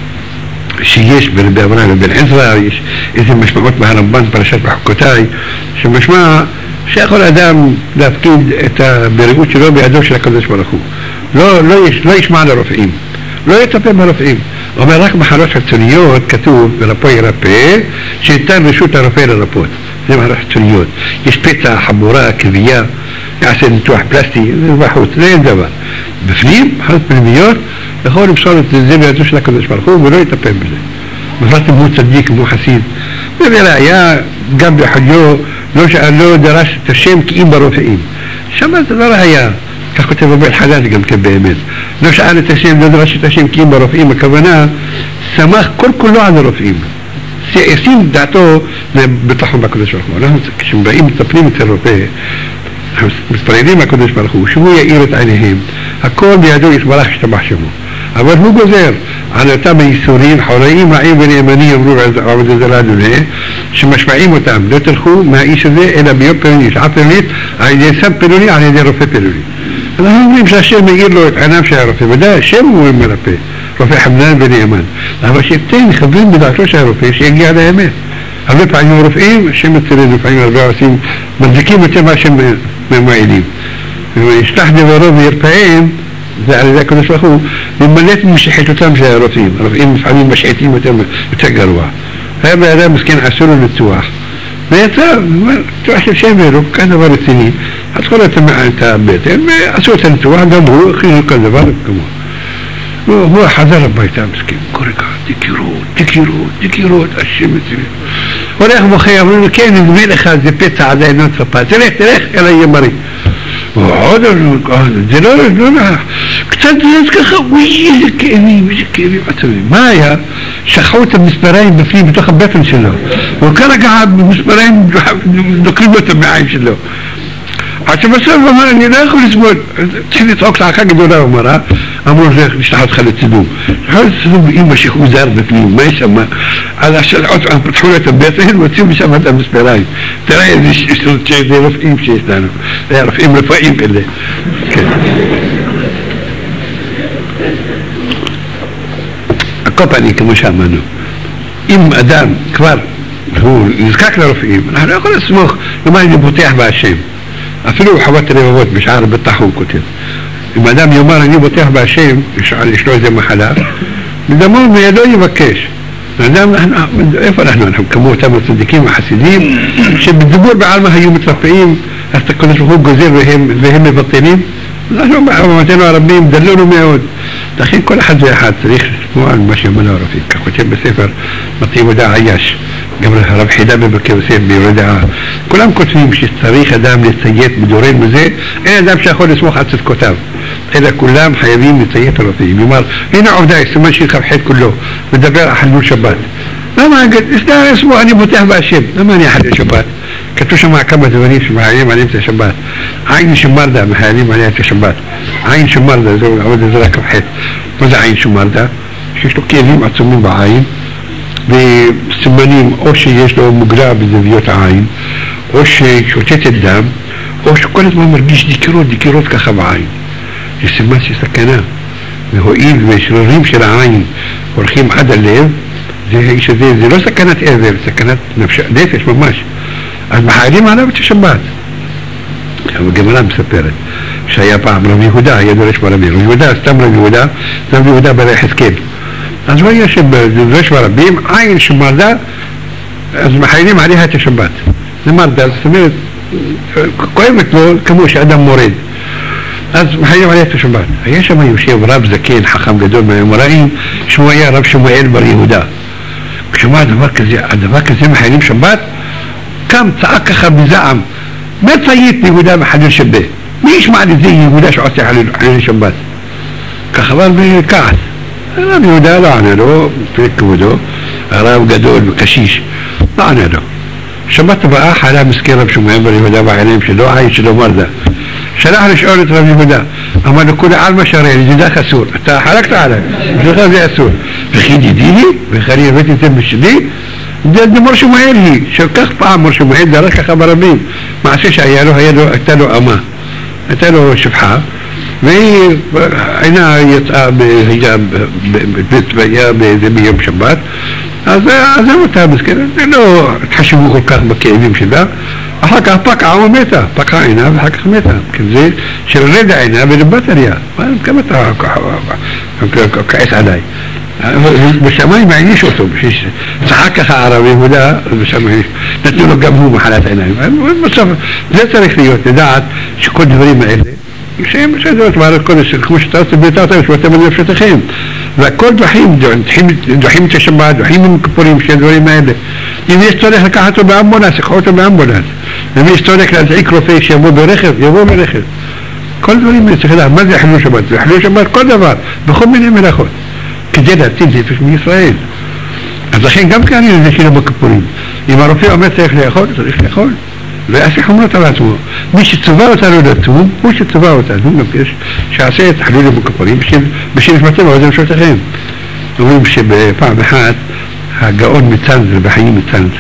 שיש ברבי אברהם ובן עזרא, יש איזה משמעות מהרמב"ן פרשת בחוקותיי, שמשמע שיכול אדם להפקיד את הבריאות שלו בידו של הקדוש ברוך הוא. לא, לא, יש, לא ישמע לרופאים, לא יטפל ברופאים. אומר רק מחלות חיצוניות, כתוב ברפוא ירפא, שניתן רשות הרופא לרפות. זה מחלות חיצוניות. יש פצע, חבורה, כוויה, יעשה ניתוח פלסטי, זה בחוץ, זה אין דבר. בפנים, מחלות פנימיות, יכול לפסול את זה בידו של הקדוש ברוך הוא ולא יטפל בזה. בפרט אם הוא צדיק, אם הוא חסיד. ובראיה, גם בחוליו, לא, לא דרש את השם כי אם ברופאים. שם זה לא היה. כך כותב רבי אלחנן גם כן באמת. לא שאל את השם, לא דרש את השם כי אם ברופאים. הכוונה, שמח כל כולו על הרופאים. ישים דעתו בתוכם בקדוש ברוך הוא. אנחנו כשבאים מטפלים את הרופא, מתפללים הקדוש ברוך הוא, שהוא יאיר את עיניהם. הכל בידו יתברך שתבח שמו. אבל הוא גוזר על אותם הייסורים, חוראים, רעים ונאמנים, אמרו עבד הזרה אדוני, שמשמעים אותם, לא תלכו מהאיש הזה, אלא ביום פלוני, שעה פלונית, על ידי סם פלוני, על ידי רופא פלוני. אנחנו אומרים שהשם מאיר לו את עיניו של הרופא, ודאי, השם הוא מרפא, רופא חמדן ונאמן. אבל שפתן מכוונים בדעתו של הרופא, שיגיע לאמת. הרבה פעמים רופאים, השם מצלנו, לפעמים הרבה עושים, מדליקים יותר מה שהם ממעילים. וישלח דברו וירפאם, זה על ידי הקדוש ברוך הוא, למלט משחטותם של הרופאים. הרופאים לפעמים משחטים יותר, יותר גרוע. היה באדם מסכן עשו לו ניתוח. ויצא, ניתוח של שבר, הוא כאן דבר רציני. חתכו לו את הבטן, ועשו את הניתוח, גם הוא, הכינו כל דבר כמוהו. הוא חזר הביתה מסכן, כל רגע, תכירות, תכירות, תכירות, השם מצוין. הולך בוחר, אמרו לו, כן, נדמה לך, זה פצע עדיין לא צפה, תלך, תלך, אלא יהיה בריא. ועוד, זה לא, לא, לא, קצת זה ככה, וואי, איזה כאבים, איזה כאבים עצומים. מה היה? שכחו את המספריים בפנים, בתוך הבטן שלו. וכרגע המספריים דוקרים לו את המעיים שלו. עד שבסוף הוא אמר, אני לא יכול לסבול. התחיל לצעוק צעקה גדולה ומרה, אמרו לו, נשלח אותך לצידור. נשלח לצידור באמא שחוזר בפנים, מה יש שם? אז עוד פעם פתחו לו את הבטן, והוציאו משם את המספריים. תראה איזה רופאים שיש לנו. זה רופאים רפאים כאלה. כן. הקופני, כמו שאמרנו, אם אדם כבר הוא נזקק לרופאים, אנחנו לא יכולים לסמוך, למה אני בוטח בהשם. אפילו חוות רבבות בשער בטח הוא כותב. אם אדם יאמר אני בוטח בהשם, יש לו איזה מחלה, מדמו מידו יבקש. אדם, איפה אנחנו? אנחנו כמו אותם הצדיקים החסידים, שבדיבור בעלמא היו מתרפאים, אז הקדוש ברוך הוא גוזר והם מבטלים. אנחנו במתנו הרבים דלונו מאוד. לכן כל אחד ואחד צריך לשמוע על מה שאומר הרופאים. כך כותב בספר מתי יהודה עייש, גם הרב חידה בבקר יוסף ביורי דעה. כולם כותבים שצריך אדם לציית בדורן מזה, אין אדם שיכול לסמוך על צדקותיו, אלא כולם חייבים לציית הרופאים. יאמר, הנה עובדה, סימן שיחבחת כולו, מדבר על חילול שבת. למה אגיד, אסמוך, אני בוטח בהשם, למה אני אחלל שבת? כתוב שם כמה דברים שמחיילים עליהם את השבת. עין שמרדה מחיילים עליהם את השבת. עין שמרדה, זה עובד זה רק כבחת. מה זה עין שמרדה? שיש לו כאבים עצומים בעין, וסימנים או שיש לו מוגלה בזוויות העין, או ששותתת דם, או שכל הזמן מרגיש דיקירות, דיקירות ככה בעין. זה סימן של סכנה. והואיל ושרירים של העין הולכים עד הלב, זה, שזה, זה לא סכנת אבל, סכנת נפש, נפש ממש. אז מחיילים עליו את השבת. הגמרא מספרת שהיה פעם רב יהודה, היה דורש ברבים. רב יהודה, סתם רב יהודה, רב יהודה ברי חזקאל. אז הוא היה שדורש ברבים, עין שמרדה, אז מחיילים עליה את השבת. זה מרדה, זאת אומרת, כואבת לו כמו שאדם מורד. אז מחיילים עליה את השבת. היה שם יושב רב זקן, חכם גדול מהאמוראים, שמו היה רב שמואל בר יהודה. כשמע הדבר כזה, הדבר כזה מחיילים שבת, קם צעק ככה בזעם, מה ציית יהודה בחלל שבת? מי ישמע לזה יהודה שעושה חלל שבת? ככה אבל בכעס. הרב יהודה לא ענה לו, פרק כבודו, הרב גדול וקשיש, לא ענה לו. שבת הבאה חלה מסכן רב שמואל בר יהודה בעיניים שלו, עין שלו מרדה. שלח לשאול את רב יהודה, אמר לו כולי עלמא שרי, לזידך אסור, אתה חלקת עליי, בשבילך זה אסור. וכי ידידי לי, וכי הבאתי את זה בשבילי, זה מור שמואל היא, שכך פעם מור שמואל דרך ככה ברבים, מעשה שהיה לו, הייתה לו אמה, הייתה לו שפחה, והיא עינה יצאה בצביה באיזה ביום שבת, אז עזב אותה מסכנה, לא התחשבו כל כך בכאבים שלה, אחר כך פקעה ומתה, פקעה עינה ואחר כך מתה, כזה של רדע עינה ולבת עליה, כמה אתה כעס עליי. בשמיים העניש אותו, צחק ככה ערב יהודה, בשמיים נתנו לו גם הוא מחלת עיניים. בסוף זה צריך להיות, לדעת שכל דברים האלה שהם בסדר, תמהרת קודש, כמו שאתה עושה ביתרתם, שבאתם על נפשתכם, והכל דוחים, דוחים את השבת, דוחים עם כפורים של הדברים האלה. אם יש צורך לקחת אותו באמבולנס, לקחו אותו באמבולנס. אם יש צורך להזעיק רופא שיבוא ברכב, יבוא ברכב. כל דברים האלה צריך לדעת, מה זה חילול שבת? זה חילול שבת כל דבר, בכל מיני מלאכות, כדי להציל נפש מישראל. אז לכן גם כאן יש שינו בכפורים. אם הרופא אומר צריך לאכול, צריך לאכול. לא יעשה חומרות על עצמו. מי שצווה אותנו לצום, הוא שצווה אותנו, נבקש שעשה את חילול בכפורים בשביל נשמתם ועוזם שולתכם. אומרים שבפעם אחת הגאון מצנז בחיים מצנז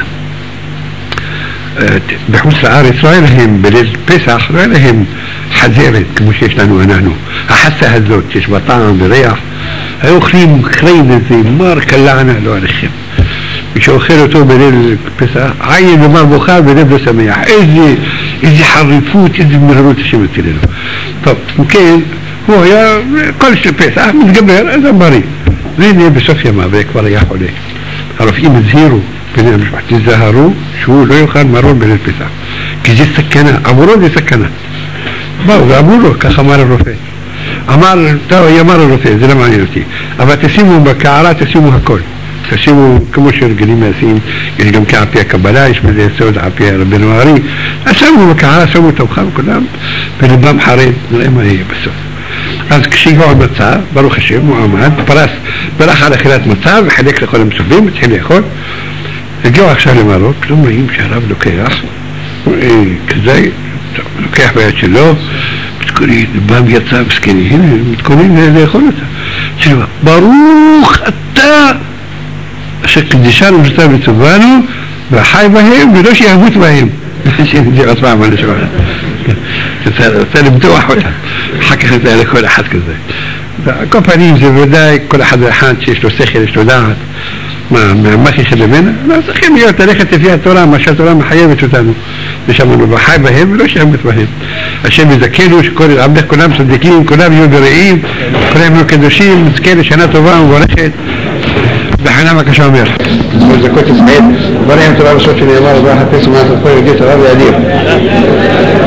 בחוץ לארץ לא היה להם בליל פסח, לא היה להם חזרת כמו שיש לנו אנחנו, החסה הזאת שיש בה טעם וריח, היו אוכלים חרין איזה מר קלענה לא עליכם. מי שאוכל אותו בליל פסח עין ומר בוכה ולב לא שמח, איזה איזה חריפות, איזה מררות השם יוצא לנו. טוב, כן, הוא היה כל של פסח מתגבר, אז אמרי והנה בסוף ימיו כבר היה חולה. הרופאים הזהירו בני המשפט, תזהרו שהוא לא יאכל מרון בליל פסח, כי זה סכנה, אמרו זה סכנה. באו ואמרו לו, כך אמר הרופא. אמר, טוב, אמר הרופא, זה לא מעניין אותי, אבל תשימו בקערה, תשימו הכל. תשימו, כמו שרגלים מעשים, יש גם כעפי הקבלה, יש בזה סוד עפי רבנו הארי, אז שמו בקערה, שמו תומכה וכולם, ולבם חרד, נראה מה יהיה בסוף. אז כשהגיעו מצה, ברוך השם, הוא עמד, פרס, ברח על אכילת מצה וחלק לכל המסובים, התחיל לאכול. הגיעו עכשיו למרוק, פתאום רואים שהרב לוקח, כזה, לוקח ביד שלו, מתכוננים, בם יצא מסכני, הנה, מתכוננים לאכול אותה. שלו, ברוך אתה, אשר קדישנו ושתה וצובנו, והחי בהם ולא שיעבוד בהם. זה עצמם מה לשמוע. רוצה למתוח אותה. אחר כך זה לכל אחד כזה. כל פנים זה ודאי, כל אחד ואחד שיש לו שכל, יש לו דעת. מה, מהמחי של ממנה? לא צריכים להיות, ללכת לפי התורה, מה שהתורה מחייבת אותנו. ושמנו בחי בהם ולא שיעבוד בהם. השם יזכנו שכל עבדך כולם צדיקים, כולם יהיו בריאים, כולם יהיו קדושים, נזכה לשנה טובה ומבורכת. בחנה בבקשה אומר. זכות ישראל, בוא נעים תורה בסוף שנאמר, ברכה פסו מעט רפואי וגיל תורה וידיר.